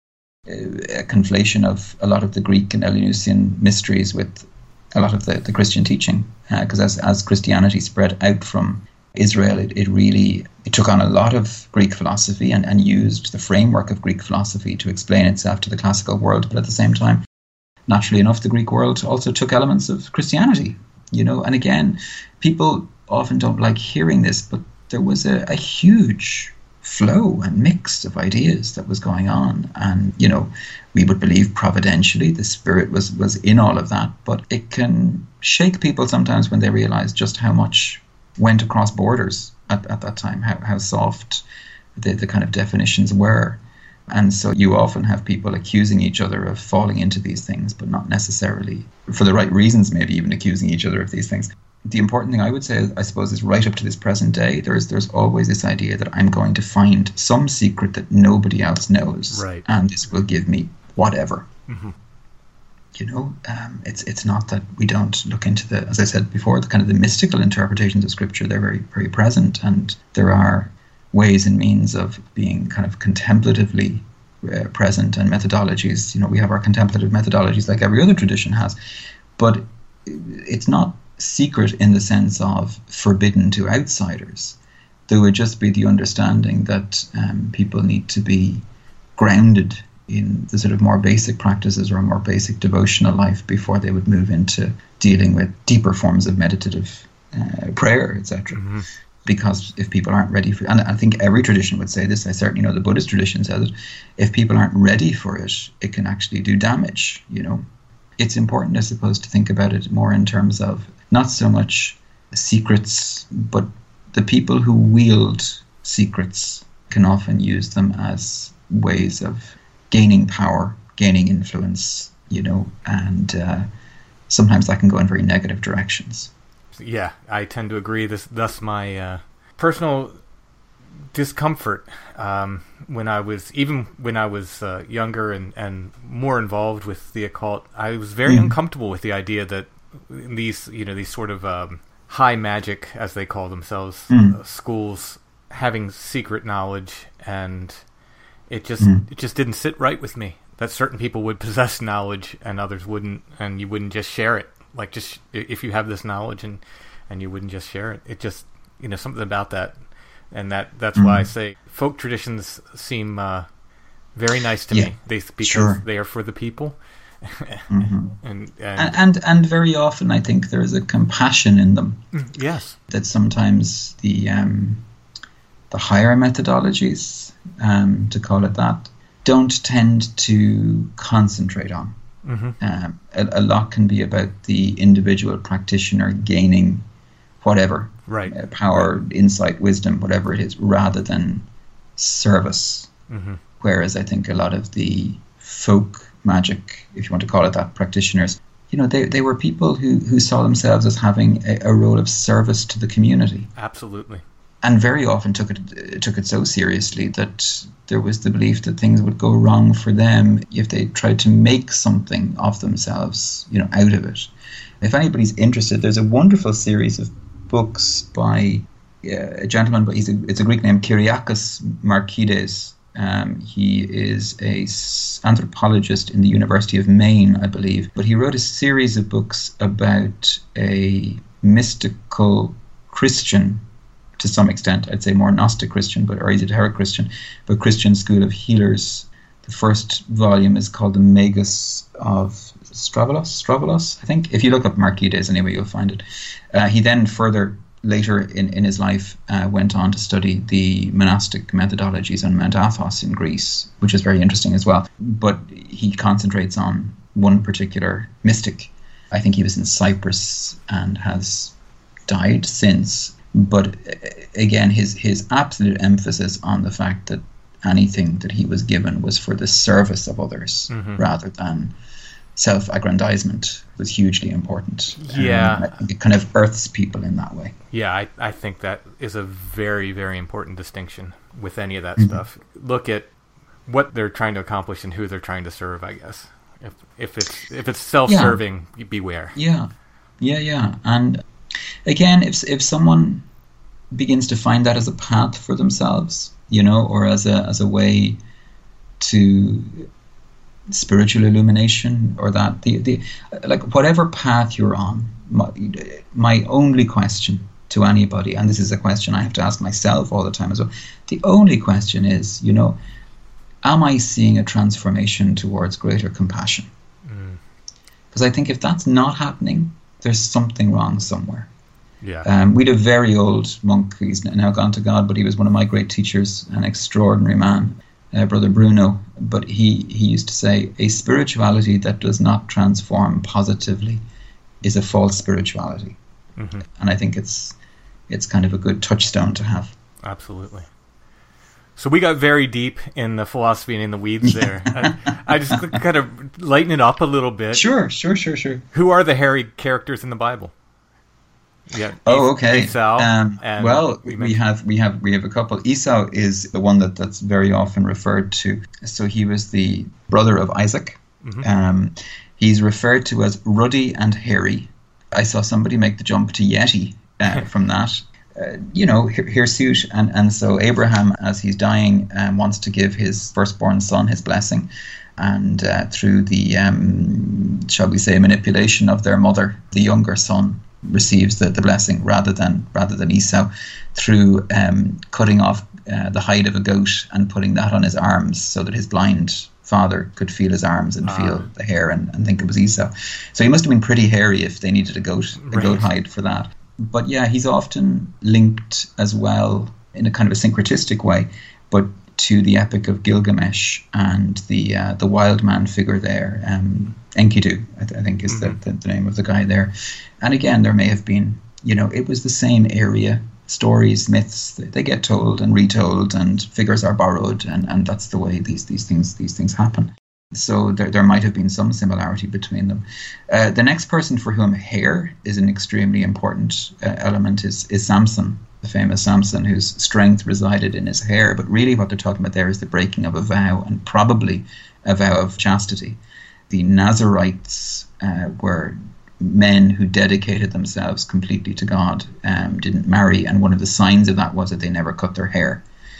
Speaker 7: A conflation of a lot of the Greek and Eleusinian mysteries with a lot of the, the Christian teaching, because uh, as as Christianity spread out from Israel, it, it really it took on a lot of Greek philosophy and, and used the framework of Greek philosophy to explain itself to the classical world. But at the same time, naturally enough, the Greek world also took elements of Christianity, you know. And again, people often don't like hearing this, but there was a, a huge flow and mix of ideas that was going on, and you know, we would believe providentially the Spirit was was in all of that, but it can shake people sometimes when they realize just how much went across borders at, at that time, how, how soft the, the kind of definitions were. And so you often have people accusing each other of falling into these things, but not necessarily for the right reasons, maybe even accusing each other of these things. The important thing I would say, I suppose, is right up to this present day, there's there's always this idea that I'm going to find some secret that nobody else knows,
Speaker 8: right,
Speaker 7: and this will give me whatever.
Speaker 8: Mm-hmm.
Speaker 7: You know, um, it's it's not that we don't look into the, as I said before, the kind of the mystical interpretations of Scripture. They're very, very present, and there are ways and means of being kind of contemplatively uh, present, and methodologies. You know, we have our contemplative methodologies like every other tradition has, but it's not secret in the sense of forbidden to outsiders. There would just be the understanding that um, people need to be grounded in the sort of more basic practices or a more basic devotional life before they would move into dealing with deeper forms of meditative uh, prayer, et cetera. Mm-hmm. Because if people aren't ready for, and I think every tradition would say this, I certainly know the Buddhist tradition says it, if people aren't ready for it, it can actually do damage, you know. It's important, I suppose, to think about it more in terms of not so much secrets, but the people who wield secrets can often use them as ways of gaining power, gaining influence, you know, and uh, sometimes that can go in very negative directions.
Speaker 8: Yeah, I tend to agree. This, thus my uh, personal discomfort um, when I was, even when I was uh, younger and, and more involved with the occult, I was very mm. uncomfortable with the idea that these, you know, these sort of um, high magic, as they call themselves, mm. uh, schools having secret knowledge, and it just mm. it just didn't sit right with me that certain people would possess knowledge and others wouldn't, and you wouldn't just share it. Like, just if you have this knowledge and and you wouldn't just share it, it just, you know, something about that, and that that's mm. why I say folk traditions seem uh, very nice to yeah, me. They because
Speaker 7: sure.
Speaker 8: they are for the people.
Speaker 7: mm-hmm.
Speaker 8: and, and,
Speaker 7: and and and very often I think there is a compassion in them.
Speaker 8: Yes,
Speaker 7: that sometimes the um, the higher methodologies, um, to call it that, don't tend to concentrate on.
Speaker 8: Mm-hmm.
Speaker 7: Um, a, a lot can be about the individual practitioner gaining whatever,
Speaker 8: right,
Speaker 7: uh, power, right. insight, wisdom, whatever it is, rather than service.
Speaker 8: Mm-hmm.
Speaker 7: Whereas I think a lot of the folk magic, if you want to call it that, practitioners, you know, they, they were people who, who saw themselves as having a, a role of service to the community.
Speaker 8: Absolutely.
Speaker 7: And very often took it took it so seriously that there was the belief that things would go wrong for them if they tried to make something of themselves, you know, out of it. If anybody's interested, there's a wonderful series of books by uh, a gentleman, but he's a, it's a Greek name, Kyriakos Markides. Um, he is a s- anthropologist in the University of Maine, I believe. But he wrote a series of books about a mystical Christian, to some extent, I'd say more Gnostic Christian, but or esoteric Christian, but Christian school of healers. The first volume is called The Magus of Stravalos, Stravalos, I think. If you look up Markides anyway, you'll find it. Uh, he then further, later in, in his life, uh, went on to study the monastic methodologies on Mount Athos in Greece, which is very interesting as well. But he concentrates on one particular mystic. I think he was in Cyprus and has died since. But again, his, his absolute emphasis on the fact that anything that he was given was for the service of others, mm-hmm. rather than self-aggrandizement was hugely important.
Speaker 8: Yeah.
Speaker 7: Um, I think it kind of earths people in that way.
Speaker 8: Yeah, I, I think that is a very, very important distinction with any of that
Speaker 7: Mm-hmm.
Speaker 8: stuff. Look at what they're trying to accomplish and who they're trying to serve, I guess. If if it's if it's self-serving, yeah. beware.
Speaker 7: Yeah, yeah, yeah. And again, if if someone begins to find that as a path for themselves, you know, or as a as a way to spiritual illumination, or that the the like whatever path you're on, my, my only question to anybody, and this is a question I have to ask myself all the time as well, the only question is, you know, am I seeing a transformation towards greater compassion? Because mm. I think if that's not happening, there's something wrong somewhere.
Speaker 8: Yeah.
Speaker 7: Um, we had a very old monk, he's now gone to God, but he was one of my great teachers, an extraordinary man, uh, Brother Bruno. But he, he used to say, a spirituality that does not transform positively is a false spirituality. Mm-hmm. And I think it's it's kind of a good touchstone to have.
Speaker 8: Absolutely. So we got very deep in the philosophy and in the weeds there. I, I just kind of lighten it up a little bit.
Speaker 7: Sure, sure, sure, sure.
Speaker 8: Who are the hairy characters in the Bible? Yeah.
Speaker 7: Oh, okay.
Speaker 8: Esau.
Speaker 7: Um,
Speaker 8: and
Speaker 7: well,
Speaker 8: we,
Speaker 7: we have we have we have a couple. Esau is the one that, that's very often referred to. So he was the brother of Isaac. Mm-hmm. Um, he's referred to as ruddy and hairy. I saw somebody make the jump to Yeti uh, from that. Uh, you know, hirsute, and and so Abraham, as he's dying, um, wants to give his firstborn son his blessing, and uh, through the um, shall we say manipulation of their mother, the younger son receives the, the blessing rather than rather than Esau, through um, cutting off uh, the hide of a goat and putting that on his arms so that his blind father could feel his arms and ah. feel the hair and, and think it was Esau. So he must have been pretty hairy if they needed a goat a
Speaker 8: right.
Speaker 7: goat hide for that. But yeah, he's often linked as well in a kind of a syncretistic way, but to the Epic of Gilgamesh and the uh, the wild man figure there, um, Enkidu, I, th- I think is mm-hmm. the, the, the name of the guy there. And again, there may have been, you know, it was the same area, stories, myths, they get told and retold, and figures are borrowed, and, and that's the way these these things these things happen. So there there might have been some similarity between them. Uh, the next person for whom hair is an extremely important uh, element is, is Samson, the famous Samson, whose strength resided in his hair. But really what they're talking about there is the breaking of a vow, and probably a vow of chastity. The Nazarites uh, were men who dedicated themselves completely to God, um, didn't marry, and one of the signs of that was that they never cut their hair.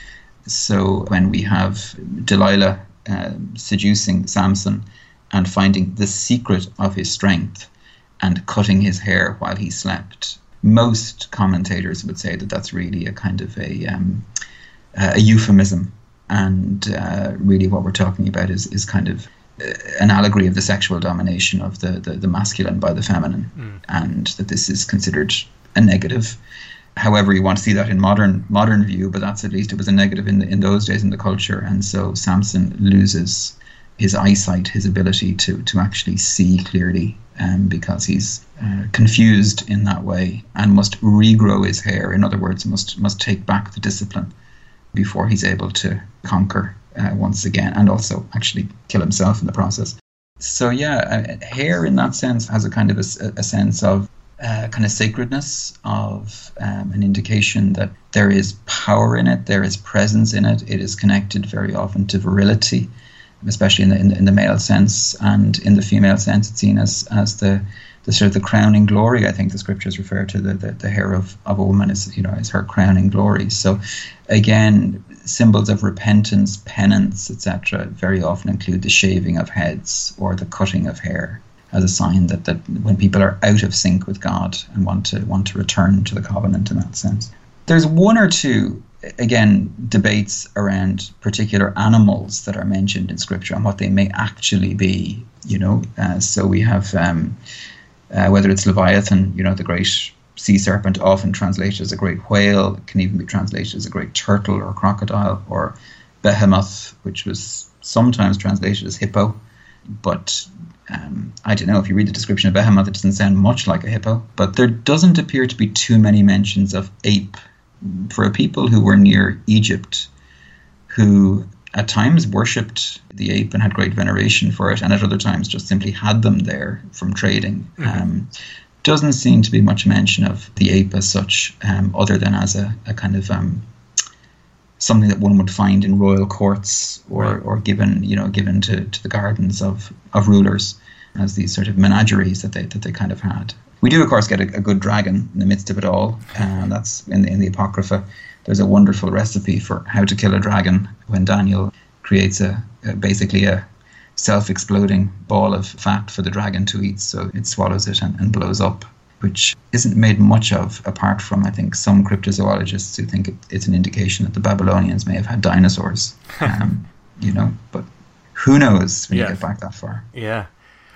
Speaker 7: So when we have Delilah Uh, seducing Samson and finding the secret of his strength and cutting his hair while he slept, most commentators would say that that's really a kind of a um, a euphemism, and uh, really what we're talking about is, is kind of uh, an allegory of the sexual domination of the, the, the masculine by the feminine, mm. and that this is considered a negative. However you want to see that in modern modern view, but that's at least it was a negative in the, in those days in the culture. And so Samson loses his eyesight, his ability to, to actually see clearly, um, because he's uh, confused in that way, and must regrow his hair. In other words, must must take back the discipline before he's able to conquer uh, once again, and also actually kill himself in the process. So yeah, uh, hair in that sense has a kind of a, a sense of Uh, kind of sacredness, of um, an indication that there is power in it, there is presence in it. It is connected very often to virility, especially in the in the, in the male sense, and in the female sense, it's seen as as the, the sort of the crowning glory. I think the scriptures refer to the the, the hair of, of a woman as, you know, as her crowning glory. So again, symbols of repentance, penance, et cetera, very often include the shaving of heads or the cutting of hair, as a sign that, that when people are out of sync with God and want to want to return to the covenant in that sense. There's one or two, again, debates around particular animals that are mentioned in Scripture and what they may actually be, you know. Uh, so we have, um, uh, whether it's Leviathan, you know, the great sea serpent, often translated as a great whale, it can even be translated as a great turtle or crocodile, or Behemoth, which was sometimes translated as hippo, but Um, I don't know, if you read the description of Behemoth, it doesn't sound much like a hippo. But there doesn't appear to be too many mentions of ape. For a people who were near Egypt, who at times worshipped the ape and had great veneration for it, and at other times just simply had them there from trading. Mm-hmm. Um, doesn't seem to be much mention of the ape as such, um, other than as a, a kind of um, something that one would find in royal courts or, right. or given, you know, given to, to the gardens of, of rulers as these sort of menageries that they that they kind of had. We do, of course, get a, a good dragon in the midst of it all, and that's in the, in the Apocrypha. There's a wonderful recipe for how to kill a dragon when Daniel creates a, a basically a self-exploding ball of fat for the dragon to eat, so it swallows it and, and blows up, which isn't made much of, apart from, I think, some cryptozoologists who think it, it's an indication that the Babylonians may have had dinosaurs. Um, you know, but who knows when yes. you get back that far.
Speaker 8: Yeah.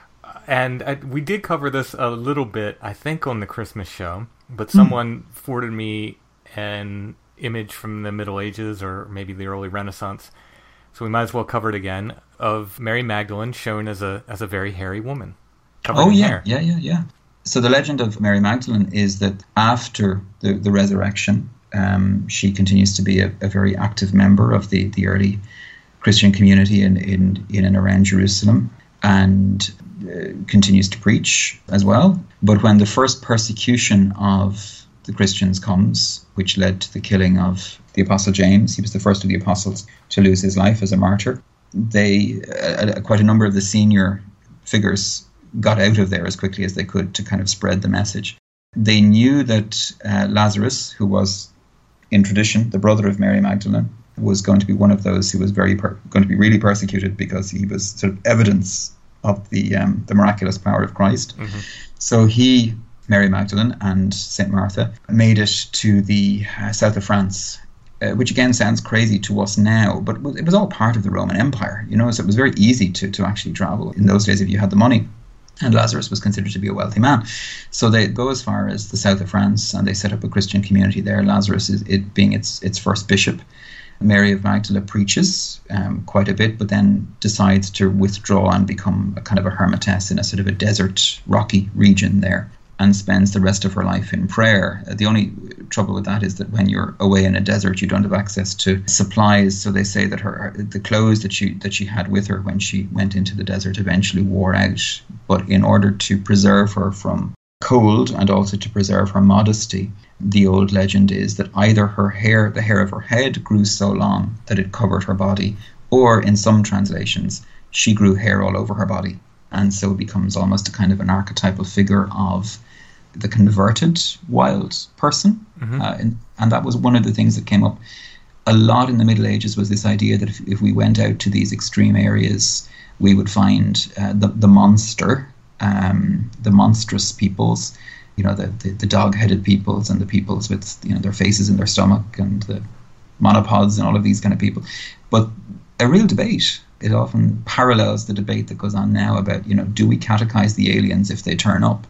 Speaker 8: And I, we did cover this a little bit, I think, on the Christmas show, but someone mm. forwarded me an image from the Middle Ages or maybe the early Renaissance, so we might as well cover it again, of Mary Magdalene shown as a as a very hairy woman.
Speaker 7: Oh, yeah, hair. yeah, yeah, yeah. So the legend of Mary Magdalene is that after the, the resurrection, um, she continues to be a, a very active member of the, the early Christian community in, in, in and around Jerusalem, and uh, continues to preach as well. But when the first persecution of the Christians comes, which led to the killing of the Apostle James, he was the first of the apostles to lose his life as a martyr, they, uh, quite a number of the senior figures got out of there as quickly as they could to kind of spread the message. They knew that uh, Lazarus, who was, in tradition, the brother of Mary Magdalene, was going to be one of those who was very per- going to be really persecuted because he was sort of evidence of the um, the miraculous power of Christ. Mm-hmm. So he, Mary Magdalene and Saint Martha, made it to the uh, south of France, uh, which again sounds crazy to us now, but it was all part of the Roman Empire, you know, so it was very easy to, to actually travel in those days if you had the money. And Lazarus was considered to be a wealthy man. So they go as far as the south of France and they set up a Christian community there. Lazarus is it being its its first bishop. Mary of Magdala preaches um, quite a bit, but then decides to withdraw and become a kind of a hermitess in a sort of a desert, rocky region there, and spends the rest of her life in prayer. Uh, the only trouble with that is that when you're away in a desert, you don't have access to supplies. So they say that her the clothes that she that she had with her when she went into the desert eventually wore out. But in order to preserve her from cold and also to preserve her modesty, the old legend is that either her hair, the hair of her head, grew so long that it covered her body, or in some translations, she grew hair all over her body. And so becomes almost a kind of an archetypal figure of the converted wild person. Mm-hmm. Uh, and, and that was one of the things that came up a lot in the Middle Ages, was this idea that if, if we went out to these extreme areas, we would find uh, the, the monster, um, the monstrous peoples, you know, the, the, the dog-headed peoples and the peoples with, you know, their faces in their stomach and the monopods and all of these kind of people. But a real debate. It often parallels the debate that goes on now about, you know, do we catechize the aliens if they turn up?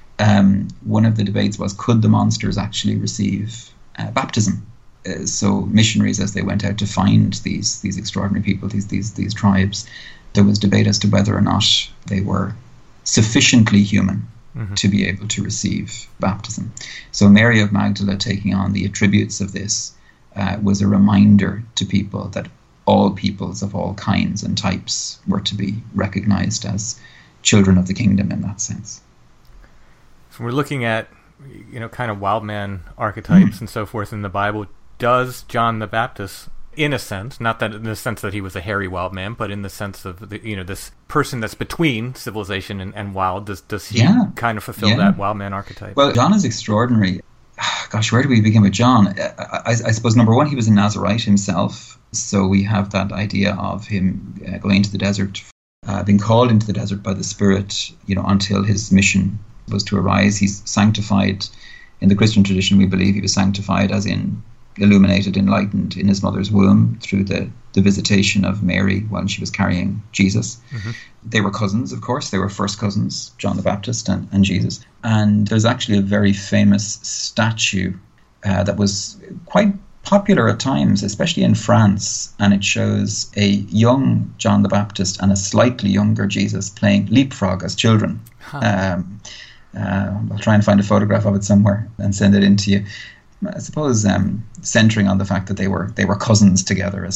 Speaker 7: Um, one of the debates was, could the monsters actually receive uh, baptism? Uh, so missionaries, as they went out to find these these extraordinary people, these these these tribes, there was debate as to whether or not they were sufficiently human mm-hmm. to be able to receive baptism. So Mary of Magdala taking on the attributes of this uh, was a reminder to people that all peoples of all kinds and types were to be recognized as children of the kingdom in that sense.
Speaker 8: So we're looking at, you know, kind of wild man archetypes mm. and so forth in the Bible. Does John the Baptist, in a sense, not that in the sense that he was a hairy wild man, but in the sense of, the, you know, this person that's between civilization and, and wild, does, does he yeah. kind of fulfill yeah. that wild man archetype?
Speaker 7: Well, John is extraordinary. Gosh, where do we begin with John? I, I, I suppose, number one, he was a Nazarite himself. So we have that idea of him uh, going into the desert, uh, being called into the desert by the Spirit, you know, until his mission was to arise. He's sanctified. In the Christian tradition, we believe he was sanctified as in illuminated, enlightened in his mother's womb through the, the visitation of Mary when she was carrying Jesus. Mm-hmm. They were cousins, of course. They were first cousins, John the Baptist and, and Jesus. And there's actually a very famous statue uh, that was quite popular at times, especially in France, and it shows a young John the Baptist and a slightly younger Jesus playing leapfrog as children. Huh. Um, uh, I'll try and find a photograph of it somewhere and send it in to you. I suppose um, centering on the fact that they were they were cousins together as such.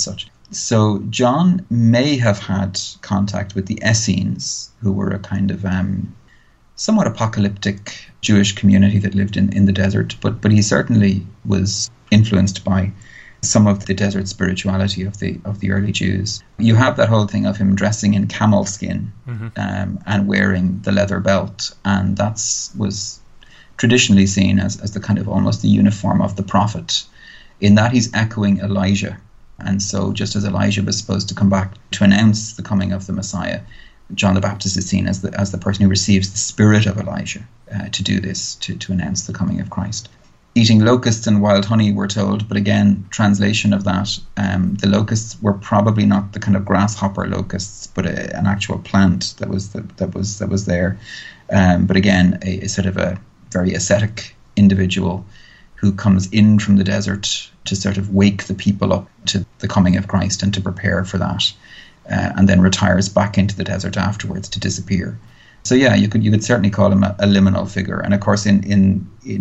Speaker 7: So John may have had contact with the Essenes, who were a kind of um, somewhat apocalyptic Jewish community that lived in, in the desert, but but he certainly was influenced by some of the desert spirituality of the of the early Jews. You have that whole thing of him dressing in camel skin mm-hmm. um, and wearing the leather belt, and that's was traditionally seen as, as the kind of almost the uniform of the prophet, in that he's echoing Elijah. And so just as Elijah was supposed to come back to announce the coming of the Messiah, John the Baptist is seen as the as the person who receives the spirit of Elijah uh, to do this, to, to announce the coming of Christ. Eating locusts and wild honey, we're told, but again, translation of that, um, the locusts were probably not the kind of grasshopper locusts, but a, an actual plant that was the, that was that was there. Um, but again, a, a sort of a very ascetic individual who comes in from the desert to sort of wake the people up to the coming of Christ and to prepare for that, uh, and then retires back into the desert afterwards to disappear. So yeah, you could you could certainly call him a, a liminal figure. And of course, in in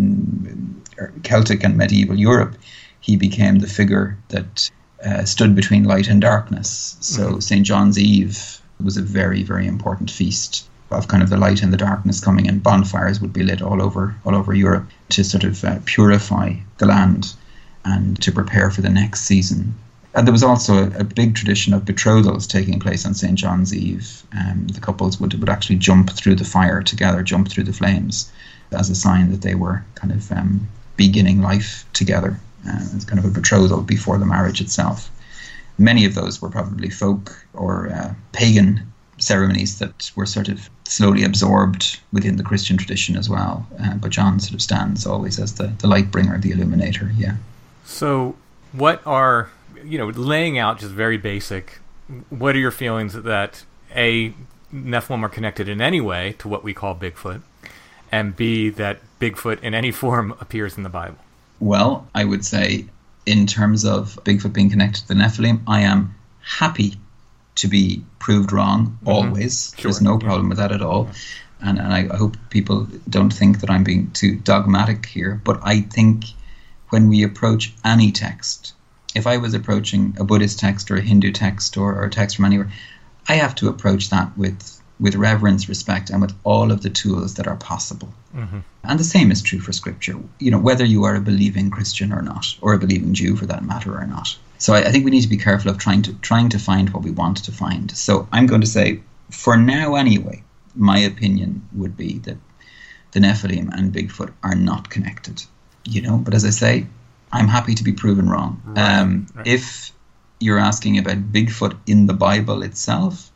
Speaker 7: in Celtic and medieval Europe, he became the figure that uh, stood between light and darkness. So mm-hmm. Saint John's Eve was a very very important feast of kind of the light and the darkness coming in. Bonfires would be lit all over all over Europe to sort of uh, purify the land and to prepare for the next season. And there was also a, a big tradition of betrothals taking place on Saint John's Eve. Um, the couples would would actually jump through the fire together, jump through the flames, as a sign that they were kind of um, beginning life together. Uh, it's kind of a betrothal before the marriage itself. Many of those were probably folk or uh, pagan ceremonies that were sort of slowly absorbed within the Christian tradition as well. Uh, but John sort of stands always as the, the light bringer, the illuminator, yeah.
Speaker 8: So what are, you know, laying out just very basic, what are your feelings that A, Nephilim are connected in any way to what we call Bigfoot, and B, that Bigfoot in any form appears in the Bible?
Speaker 7: Well, I would say in terms of Bigfoot being connected to the Nephilim, I am happy to be proved wrong, mm-hmm. always. Sure. There's no problem with that at all. Yeah. And, and I hope people don't think that I'm being too dogmatic here, but I think when we approach any text, if I was approaching a Buddhist text or a Hindu text or, or a text from anywhere, I have to approach that with with reverence, respect, and with all of the tools that are possible. Mm-hmm. And the same is true for Scripture, you know, whether you are a believing Christian or not, or a believing Jew for that matter or not. So I, I think we need to be careful of trying to trying to find what we want to find. So I'm going to say, for now anyway, my opinion would be that the Nephilim and Bigfoot are not connected. You know, but as I say, I'm happy to be proven wrong. Right, um, right. If you're asking about Bigfoot in the Bible itself,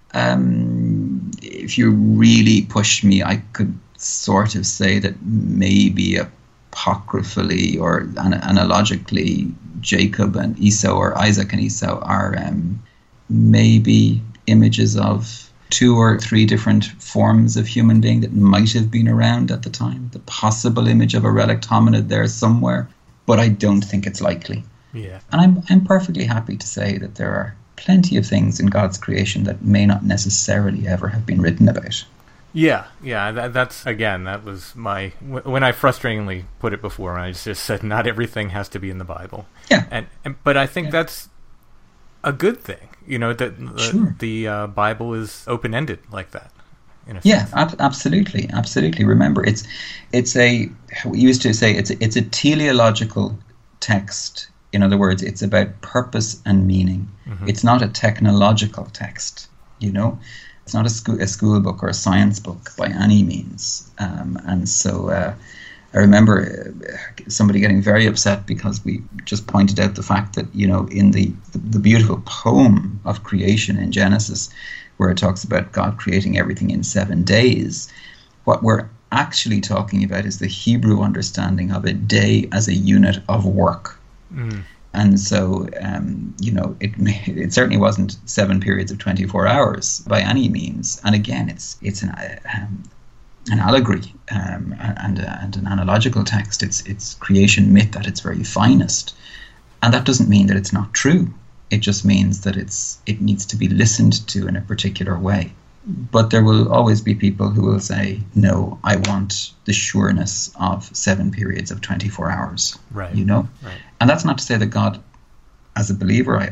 Speaker 7: um, if you really push me, I could sort of say that maybe apocryphally or an- analogically, Jacob and Esau, or Isaac and Esau, are um, maybe images of two or three different forms of human being that might have been around at the time. The possible image of a relict hominid there somewhere, but I don't think it's likely.
Speaker 8: Yeah.
Speaker 7: And I'm I'm perfectly happy to say that there are plenty of things in God's creation that may not necessarily ever have been written about.
Speaker 8: Yeah, yeah, that, that's, again, that was my, when I frustratingly put it before, when I just said not everything has to be in the Bible.
Speaker 7: Yeah.
Speaker 8: And, and But I think yeah. that's a good thing, you know, that
Speaker 7: sure.
Speaker 8: the, the uh, Bible is open-ended like that. In a
Speaker 7: yeah,
Speaker 8: sense.
Speaker 7: ab- absolutely, absolutely. Remember, it's it's a, we used to say, it's a, it's a teleological text. In other words, it's about purpose and meaning. Mm-hmm. It's not a technological text, you know. It's not a school, a school book or a science book by any means. Um, and so uh, I remember somebody getting very upset because we just pointed out the fact that, you know, in the, the, the beautiful poem of creation in Genesis, where it talks about God creating everything in seven days, what we're actually talking about is the Hebrew understanding of a day as a unit of work. Mm. And so, um, you know, it it certainly wasn't seven periods of twenty-four hours by any means. And again, it's it's an um, an allegory um, and and an analogical text. It's it's creation myth at its very finest, and that doesn't mean that it's not true. It just means that it's it needs to be listened to in a particular way. But there will always be people who will say, no, I want the sureness of seven periods of twenty-four hours.
Speaker 8: Right.
Speaker 7: You know?
Speaker 8: Right.
Speaker 7: And that's not to say that God, as a believer, I, I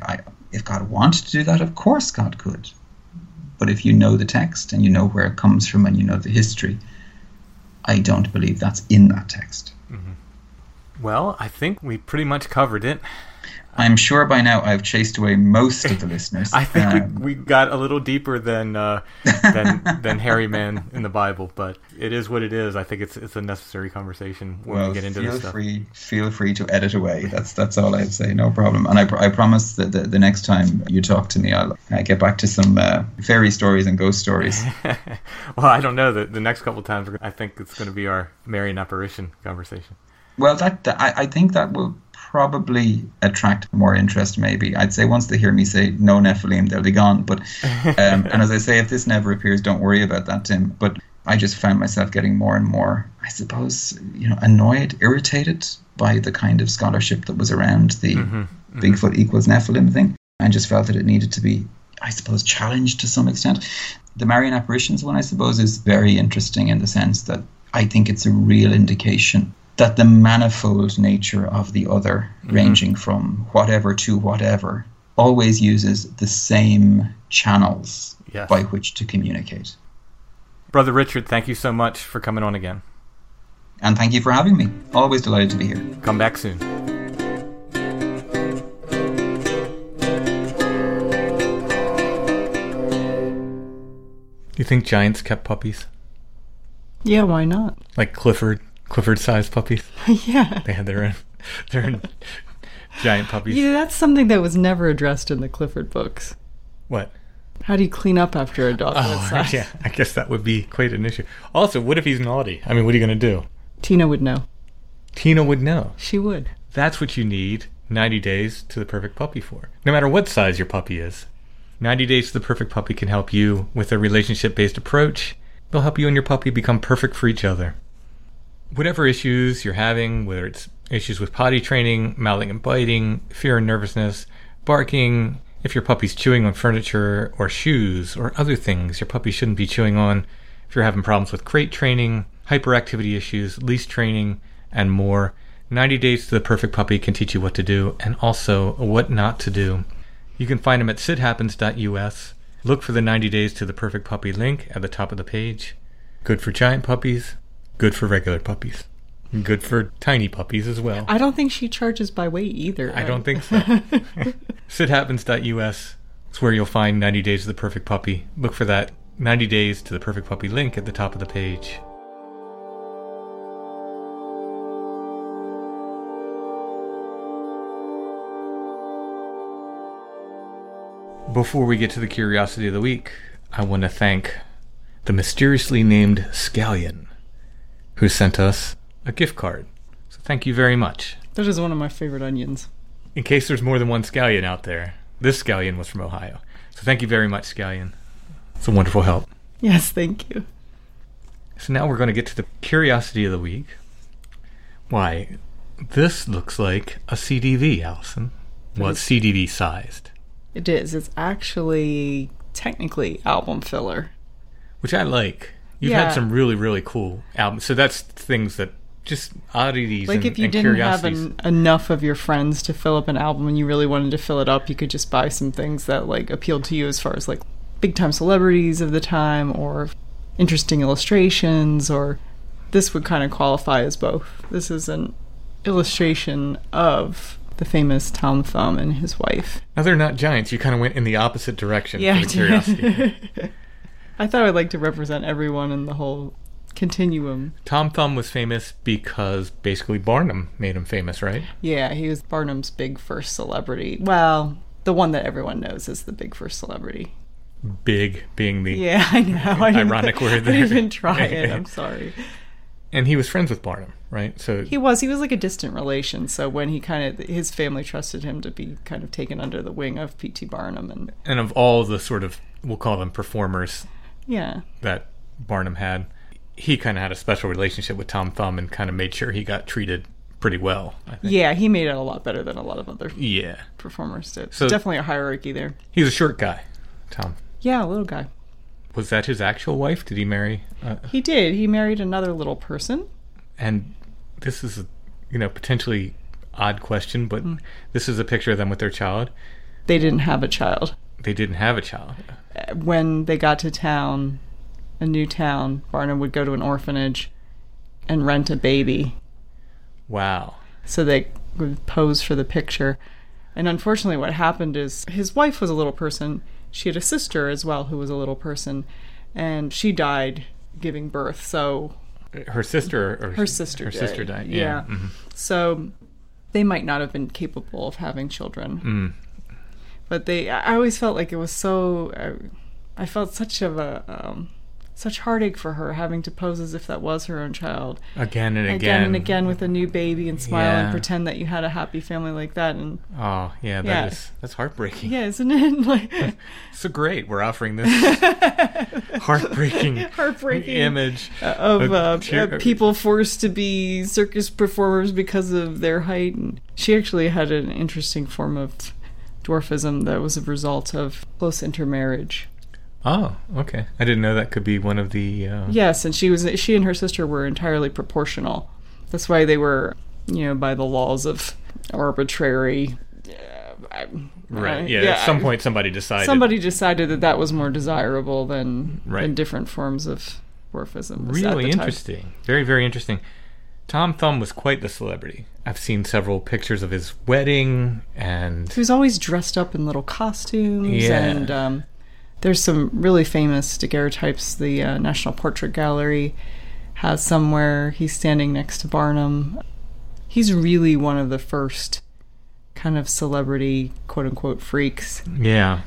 Speaker 7: If God wanted to do that, of course God could. But if you know the text and you know where it comes from and you know the history, I don't believe that's in that text.
Speaker 8: Mm-hmm. Well, I think we pretty much covered it.
Speaker 7: I'm sure by now I've chased away most of the listeners.
Speaker 8: I think
Speaker 7: um,
Speaker 8: we, we got a little deeper than uh, than than hairy man in the Bible, but it is what it is. I think it's it's a necessary conversation when
Speaker 7: well,
Speaker 8: we get into
Speaker 7: feel
Speaker 8: this stuff.
Speaker 7: Free, feel free to edit away. That's that's all I'd say. No problem. And I, pr- I promise that the, the next time you talk to me, I'll uh, get back to some uh, fairy stories and ghost stories.
Speaker 8: Well, I don't know. The, the next couple of times, I think it's going to be our Marian apparition conversation.
Speaker 7: Well, that, that I, I think that will probably attract more interest, maybe. I'd say once they hear me say no Nephilim, they'll be gone. But um, and as I say, if this never appears, don't worry about that, Tim. But I just found myself getting more and more, I suppose, you know, annoyed, irritated by the kind of scholarship that was around the mm-hmm, mm-hmm. Bigfoot equals Nephilim thing. I just felt that it needed to be, I suppose, challenged to some extent. The Marian apparitions one, I suppose, is very interesting in the sense that I think it's a real indication that the manifold nature of the other, mm-hmm. ranging from whatever to whatever, always uses the same channels yes. by which to communicate.
Speaker 8: Brother Richard, thank you so much for coming on again.
Speaker 7: And thank you for having me. Always delighted to be here.
Speaker 8: Come back soon.
Speaker 5: Do you think giants kept puppies?
Speaker 6: Yeah, why not?
Speaker 5: Like Clifford? Clifford-sized puppies.
Speaker 6: Yeah.
Speaker 5: They had their own, their own giant puppies.
Speaker 6: Yeah, that's something that was never addressed in the Clifford books.
Speaker 5: What?
Speaker 6: How do you clean up after a dog that
Speaker 5: Oh,
Speaker 6: size?
Speaker 5: yeah. I guess that would be quite an issue. Also, what if he's naughty? I mean, what are you going to do?
Speaker 6: Tina would know.
Speaker 5: Tina would know.
Speaker 6: She would.
Speaker 5: That's what you need ninety days to the perfect puppy for. No matter what size your puppy is. ninety days to the perfect puppy can help you with a relationship-based approach. They'll help you and your puppy become perfect for each other. Whatever issues you're having, whether it's issues with potty training, mouthing and biting, fear and nervousness, barking, if your puppy's chewing on furniture or shoes or other things your puppy shouldn't be chewing on, if you're having problems with crate training, hyperactivity issues, leash training, and more, ninety days to the perfect puppy can teach you what to do and also what not to do. You can find them at sit happens dot U S. Look for the ninety days to the perfect puppy link at the top of the page. Good for giant puppies. Good for regular puppies. Good for tiny puppies as well.
Speaker 6: I don't think she charges by weight either.
Speaker 5: I don't think so. sit happens dot U S is where you'll find ninety days to the perfect puppy. Look for that ninety days to the perfect puppy link at the top of the page. Before we get to the curiosity of the week, I want to thank the mysteriously named Scallion, who sent us a gift card. So thank you very much.
Speaker 6: That is one of my favorite onions.
Speaker 5: In case there's more than one Scallion out there, this Scallion was from Ohio. So thank you very much, Scallion. It's a wonderful help.
Speaker 6: Yes, thank you.
Speaker 5: So now we're going to get to the curiosity of the week. Why, this looks like a C D V, Allison. Well, it's C D V sized.
Speaker 6: It is. It's actually technically album filler.
Speaker 5: Which I like. You've
Speaker 6: Yeah.
Speaker 5: had some really, really cool albums. So that's things that just oddities
Speaker 6: Like
Speaker 5: and,
Speaker 6: if you
Speaker 5: and
Speaker 6: didn't have
Speaker 5: curiosities.
Speaker 6: en- enough of your friends to fill up an album and you really wanted to fill it up, you could just buy some things that like appealed to you as far as like big time celebrities of the time or interesting illustrations, or this would kind of qualify as both. This is an illustration of the famous Tom Thumb and his wife.
Speaker 5: Now they're not giants. You kind of went in the opposite direction
Speaker 6: Yeah,
Speaker 5: for
Speaker 6: I
Speaker 5: the curiosity.
Speaker 6: did. I thought I'd like to represent everyone in the whole continuum.
Speaker 5: Tom Thumb was famous because basically Barnum made him famous, right?
Speaker 6: Yeah, he was Barnum's big first celebrity. Well, the one that everyone knows is the big first celebrity.
Speaker 5: Big being the
Speaker 6: Yeah, I know. I didn't-
Speaker 5: ironic word there.
Speaker 6: I didn't even try it. I'm sorry.
Speaker 5: And he was friends with Barnum, right? So
Speaker 6: He was. He was like a distant relation. So when he kind of, his family trusted him to be kind of taken under the wing of P T Barnum. And
Speaker 5: and of all the sort of, we'll call them performers
Speaker 6: yeah.
Speaker 5: that Barnum had, he kind of had a special relationship with Tom Thumb and kind of made sure he got treated pretty well, I think.
Speaker 6: Yeah, he made it a lot better than a lot of other
Speaker 5: Yeah.
Speaker 6: performers did.
Speaker 5: So-
Speaker 6: Definitely a hierarchy there.
Speaker 5: He was a short guy, Tom.
Speaker 6: Yeah, a little guy.
Speaker 5: Was that his actual wife? Did he marry? Uh,
Speaker 6: He did. He married another little person.
Speaker 5: and this is a, you know, potentially odd question, but
Speaker 6: Mm.
Speaker 5: this is a picture of them with their child.
Speaker 6: they didn't have a child.
Speaker 5: They didn't have a child.
Speaker 6: When they got to town, a new town, Barnum would go to an orphanage and rent a baby.
Speaker 5: Wow.
Speaker 6: So they would pose for the picture. And unfortunately what happened is his wife was a little person. She had a sister as well who was a little person. And she died giving birth. So
Speaker 5: her sister or
Speaker 6: her sister
Speaker 5: her
Speaker 6: died.
Speaker 5: sister died. Yeah.
Speaker 6: yeah.
Speaker 5: Mm-hmm.
Speaker 6: So they might not have been capable of having children.
Speaker 5: Mm.
Speaker 6: But they, I always felt like it was so, I, I felt such of a, um, such heartache for her having to pose as if that was her own child.
Speaker 5: Again and again.
Speaker 6: Again and again with a new baby and smile
Speaker 5: yeah.
Speaker 6: and pretend that you had a happy family like that. And
Speaker 5: oh, yeah, that
Speaker 6: yeah.
Speaker 5: is, that's heartbreaking.
Speaker 6: Yeah, isn't it? Like,
Speaker 5: so great, we're offering this heartbreaking,
Speaker 6: heartbreaking
Speaker 5: image
Speaker 6: of, of uh,
Speaker 5: cheer-
Speaker 6: uh, people forced to be circus performers because of their height. And she actually had an interesting form of dwarfism that was a result of close intermarriage.
Speaker 5: Oh, okay. I didn't know that could be one of the... Uh...
Speaker 6: Yes, and she was she and her sister were entirely proportional. That's why they were, you know, by the laws of arbitrary... Uh,
Speaker 5: right,
Speaker 6: uh,
Speaker 5: yeah,
Speaker 6: yeah.
Speaker 5: At some point somebody decided...
Speaker 6: Somebody decided that that was more desirable than,
Speaker 5: right.
Speaker 6: than different forms of dwarfism.
Speaker 5: Really interesting. Very, very interesting. Tom Thumb was quite the celebrity. I've seen several pictures of his wedding, and...
Speaker 6: He was always dressed up in little costumes,
Speaker 5: yeah.
Speaker 6: and um, there's some really famous daguerreotypes the uh, National Portrait Gallery has somewhere. He's standing next to Barnum. He's really one of the first kind of celebrity, quote-unquote, freaks.
Speaker 5: Yeah.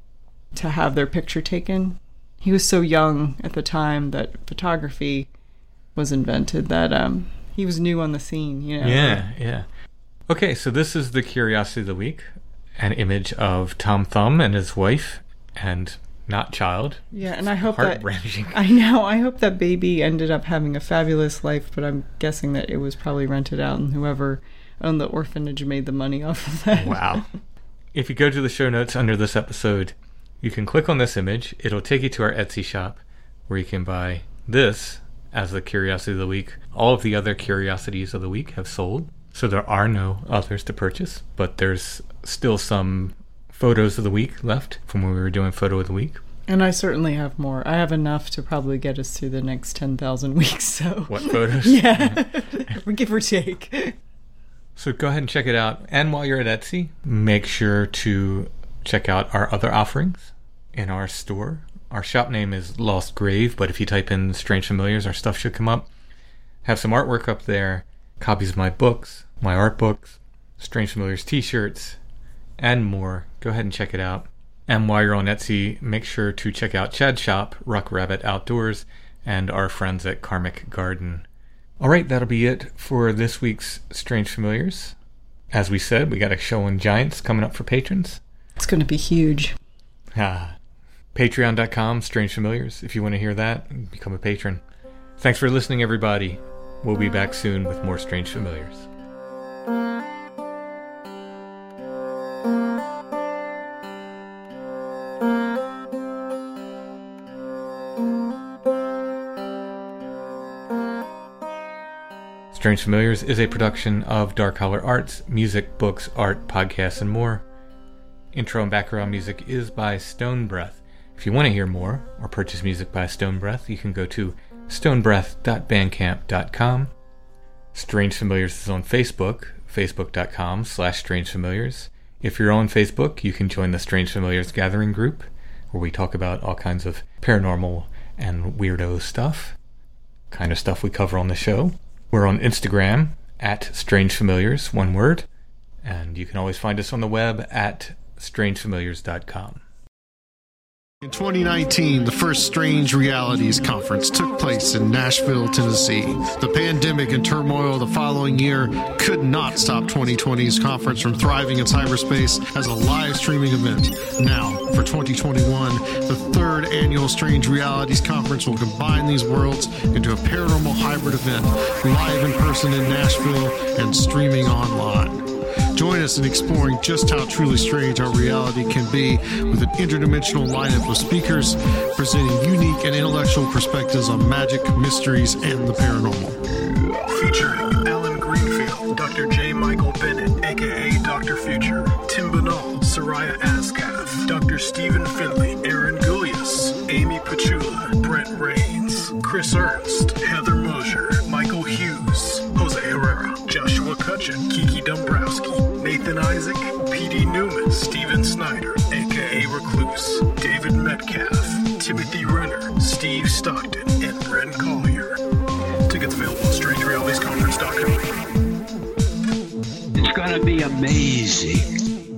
Speaker 6: To have their picture taken. He was so young at the time that photography was invented that... Um, He was new on the scene, you know.
Speaker 5: Yeah, yeah. Okay, so this is the Curiosity of the Week. An image of Tom Thumb and his wife and not child.
Speaker 6: Yeah, and I hope that...
Speaker 5: Heart-wrenching.
Speaker 6: I know, I hope that baby ended up having a fabulous life, but I'm guessing that it was probably rented out and whoever owned the orphanage made the money off of that.
Speaker 5: Wow. If you go to the show notes under this episode, you can click on this image. It'll take you to our Etsy shop where you can buy this as the Curiosity of the Week. All of the other Curiosities of the Week have sold, so there are no others to purchase, but there's still some photos of the week left from when we were doing Photo of the Week.
Speaker 6: And I certainly have more. I have enough to probably get us through the next ten thousand weeks, so...
Speaker 5: What photos?
Speaker 6: Yeah, give or take.
Speaker 5: So go ahead and check it out. And while you're at Etsy, make sure to check out our other offerings in our store. Our shop name is Lost Grave, but if you type in Strange Familiars, our stuff should come up. Have some artwork up there, copies of my books, my art books, Strange Familiars t-shirts, and more. Go ahead and check it out. And while you're on Etsy, make sure to check out Chad's shop, Ruck Rabbit Outdoors, and our friends at Karmic Garden. All right, that'll be it for this week's Strange Familiars. As we said, we got a show on Giants coming up for patrons.
Speaker 6: It's going to be huge.
Speaker 5: Ah. Patreon dot com, Strange Familiars. If you want to hear that, become a patron. Thanks for listening, everybody. We'll be back soon with more Strange Familiars. Strange Familiars is a production of Dark Holler Arts, music, books, art, podcasts, and more. Intro and background music is by Stone Breath. If you want to hear more or purchase music by Stone Breath, you can go to stone breath dot bandcamp dot com. Strange Familiars is on Facebook, facebook dot com slash strange familiars. If you're on Facebook, you can join the Strange Familiars Gathering group, where we talk about all kinds of paranormal and weirdo stuff, kind of stuff we cover on the show. We're on Instagram, at Strange Familiars, one word, and you can always find us on the web at strange familiars dot com.
Speaker 10: In twenty nineteen, the first Strange Realities Conference took place in Nashville, Tennessee. The pandemic and turmoil the following year could not stop twenty twenty's conference from thriving in cyberspace as a live streaming event. Now, for twenty twenty-one, the third annual Strange Realities Conference will combine these worlds into a paranormal hybrid event, live in person in Nashville and streaming online. Join us in exploring just how truly strange our reality can be with an interdimensional lineup of speakers presenting unique and intellectual perspectives on magic, mysteries, and the paranormal.
Speaker 11: Featuring Alan Greenfield, Doctor J. Michael Bennett, a k a. Doctor Future, Tim Banal, Sarah Mariah Ascaf, Doctor Stephen Finley, Aaron Gullius, Amy Pachula, Brent Rains, Chris Ernst, Heather Mosier, Michael Hughes, Jose Herrera, Joshua Cutchin, Kiki Dombrowski, Nathan Isaac, P D Newman, Steven Snyder, aka Recluse, David Metcalf, Timothy Renner, Steve Stockton, and Ren Collier. Tickets available at strange realities conference dot com.
Speaker 12: It's gonna be amazing.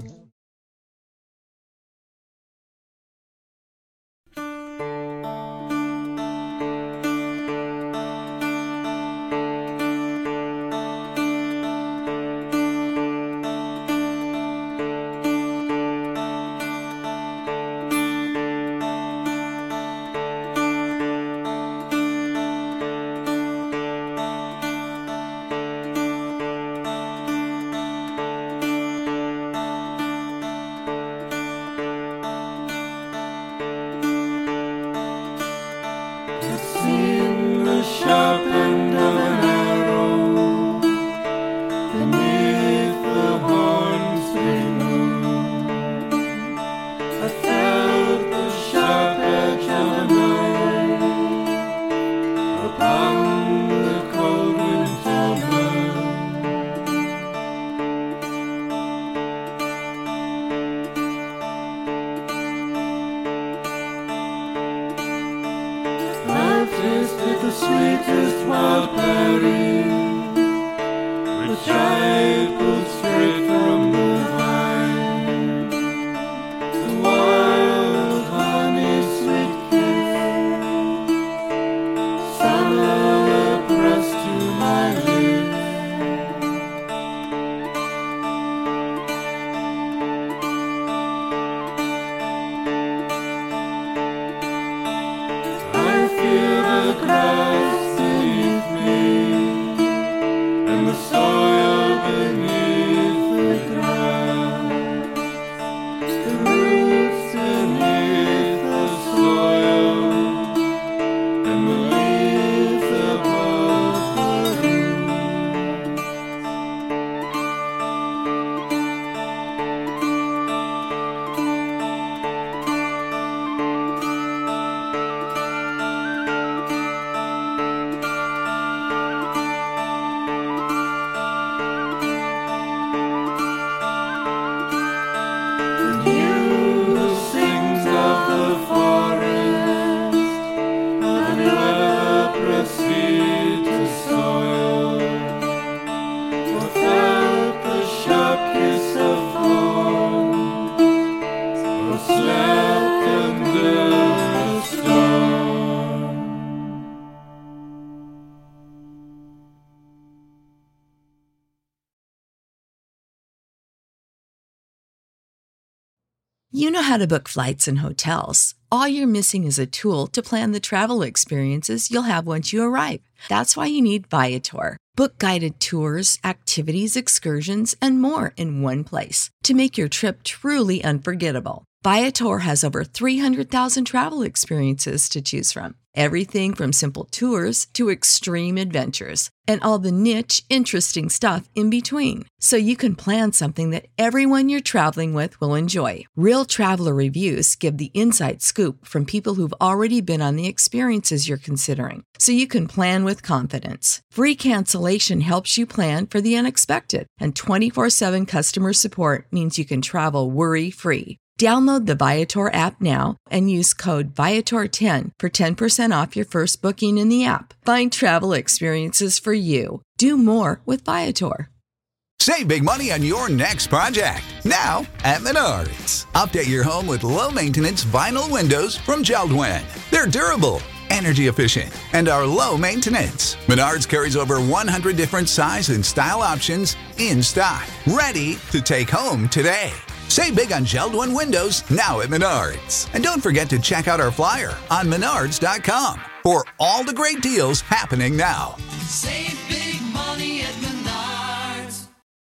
Speaker 9: You know how to book flights and hotels. All you're missing is a tool to plan the travel experiences you'll have once you arrive. That's why you need Viator. Book guided tours, activities, excursions, and more in one place to make your trip truly unforgettable. Viator has over three hundred thousand travel experiences to choose from. Everything from simple tours to extreme adventures and all the niche, interesting stuff in between. So you can plan something that everyone you're traveling with will enjoy. Real traveler reviews give the inside scoop from people who've already been on the experiences you're considering. So you can plan with confidence. Free cancellation helps you plan for the unexpected. And twenty-four seven customer support means you can travel worry-free. Download the Viator app now and use code Viator ten for ten percent off your first booking in the app. Find travel experiences for you. Do more with Viator.
Speaker 2: Save big money on your next project, now at Menards. Update your home with low-maintenance vinyl windows from Jeld-Wen. They're durable, energy efficient, and are low maintenance. Menards carries over one hundred different size and style options in stock, ready to take home today. Save big on Jeld-Wen windows now at Menards. And don't forget to check out our flyer on menards dot com for all the great deals happening now.
Speaker 3: Save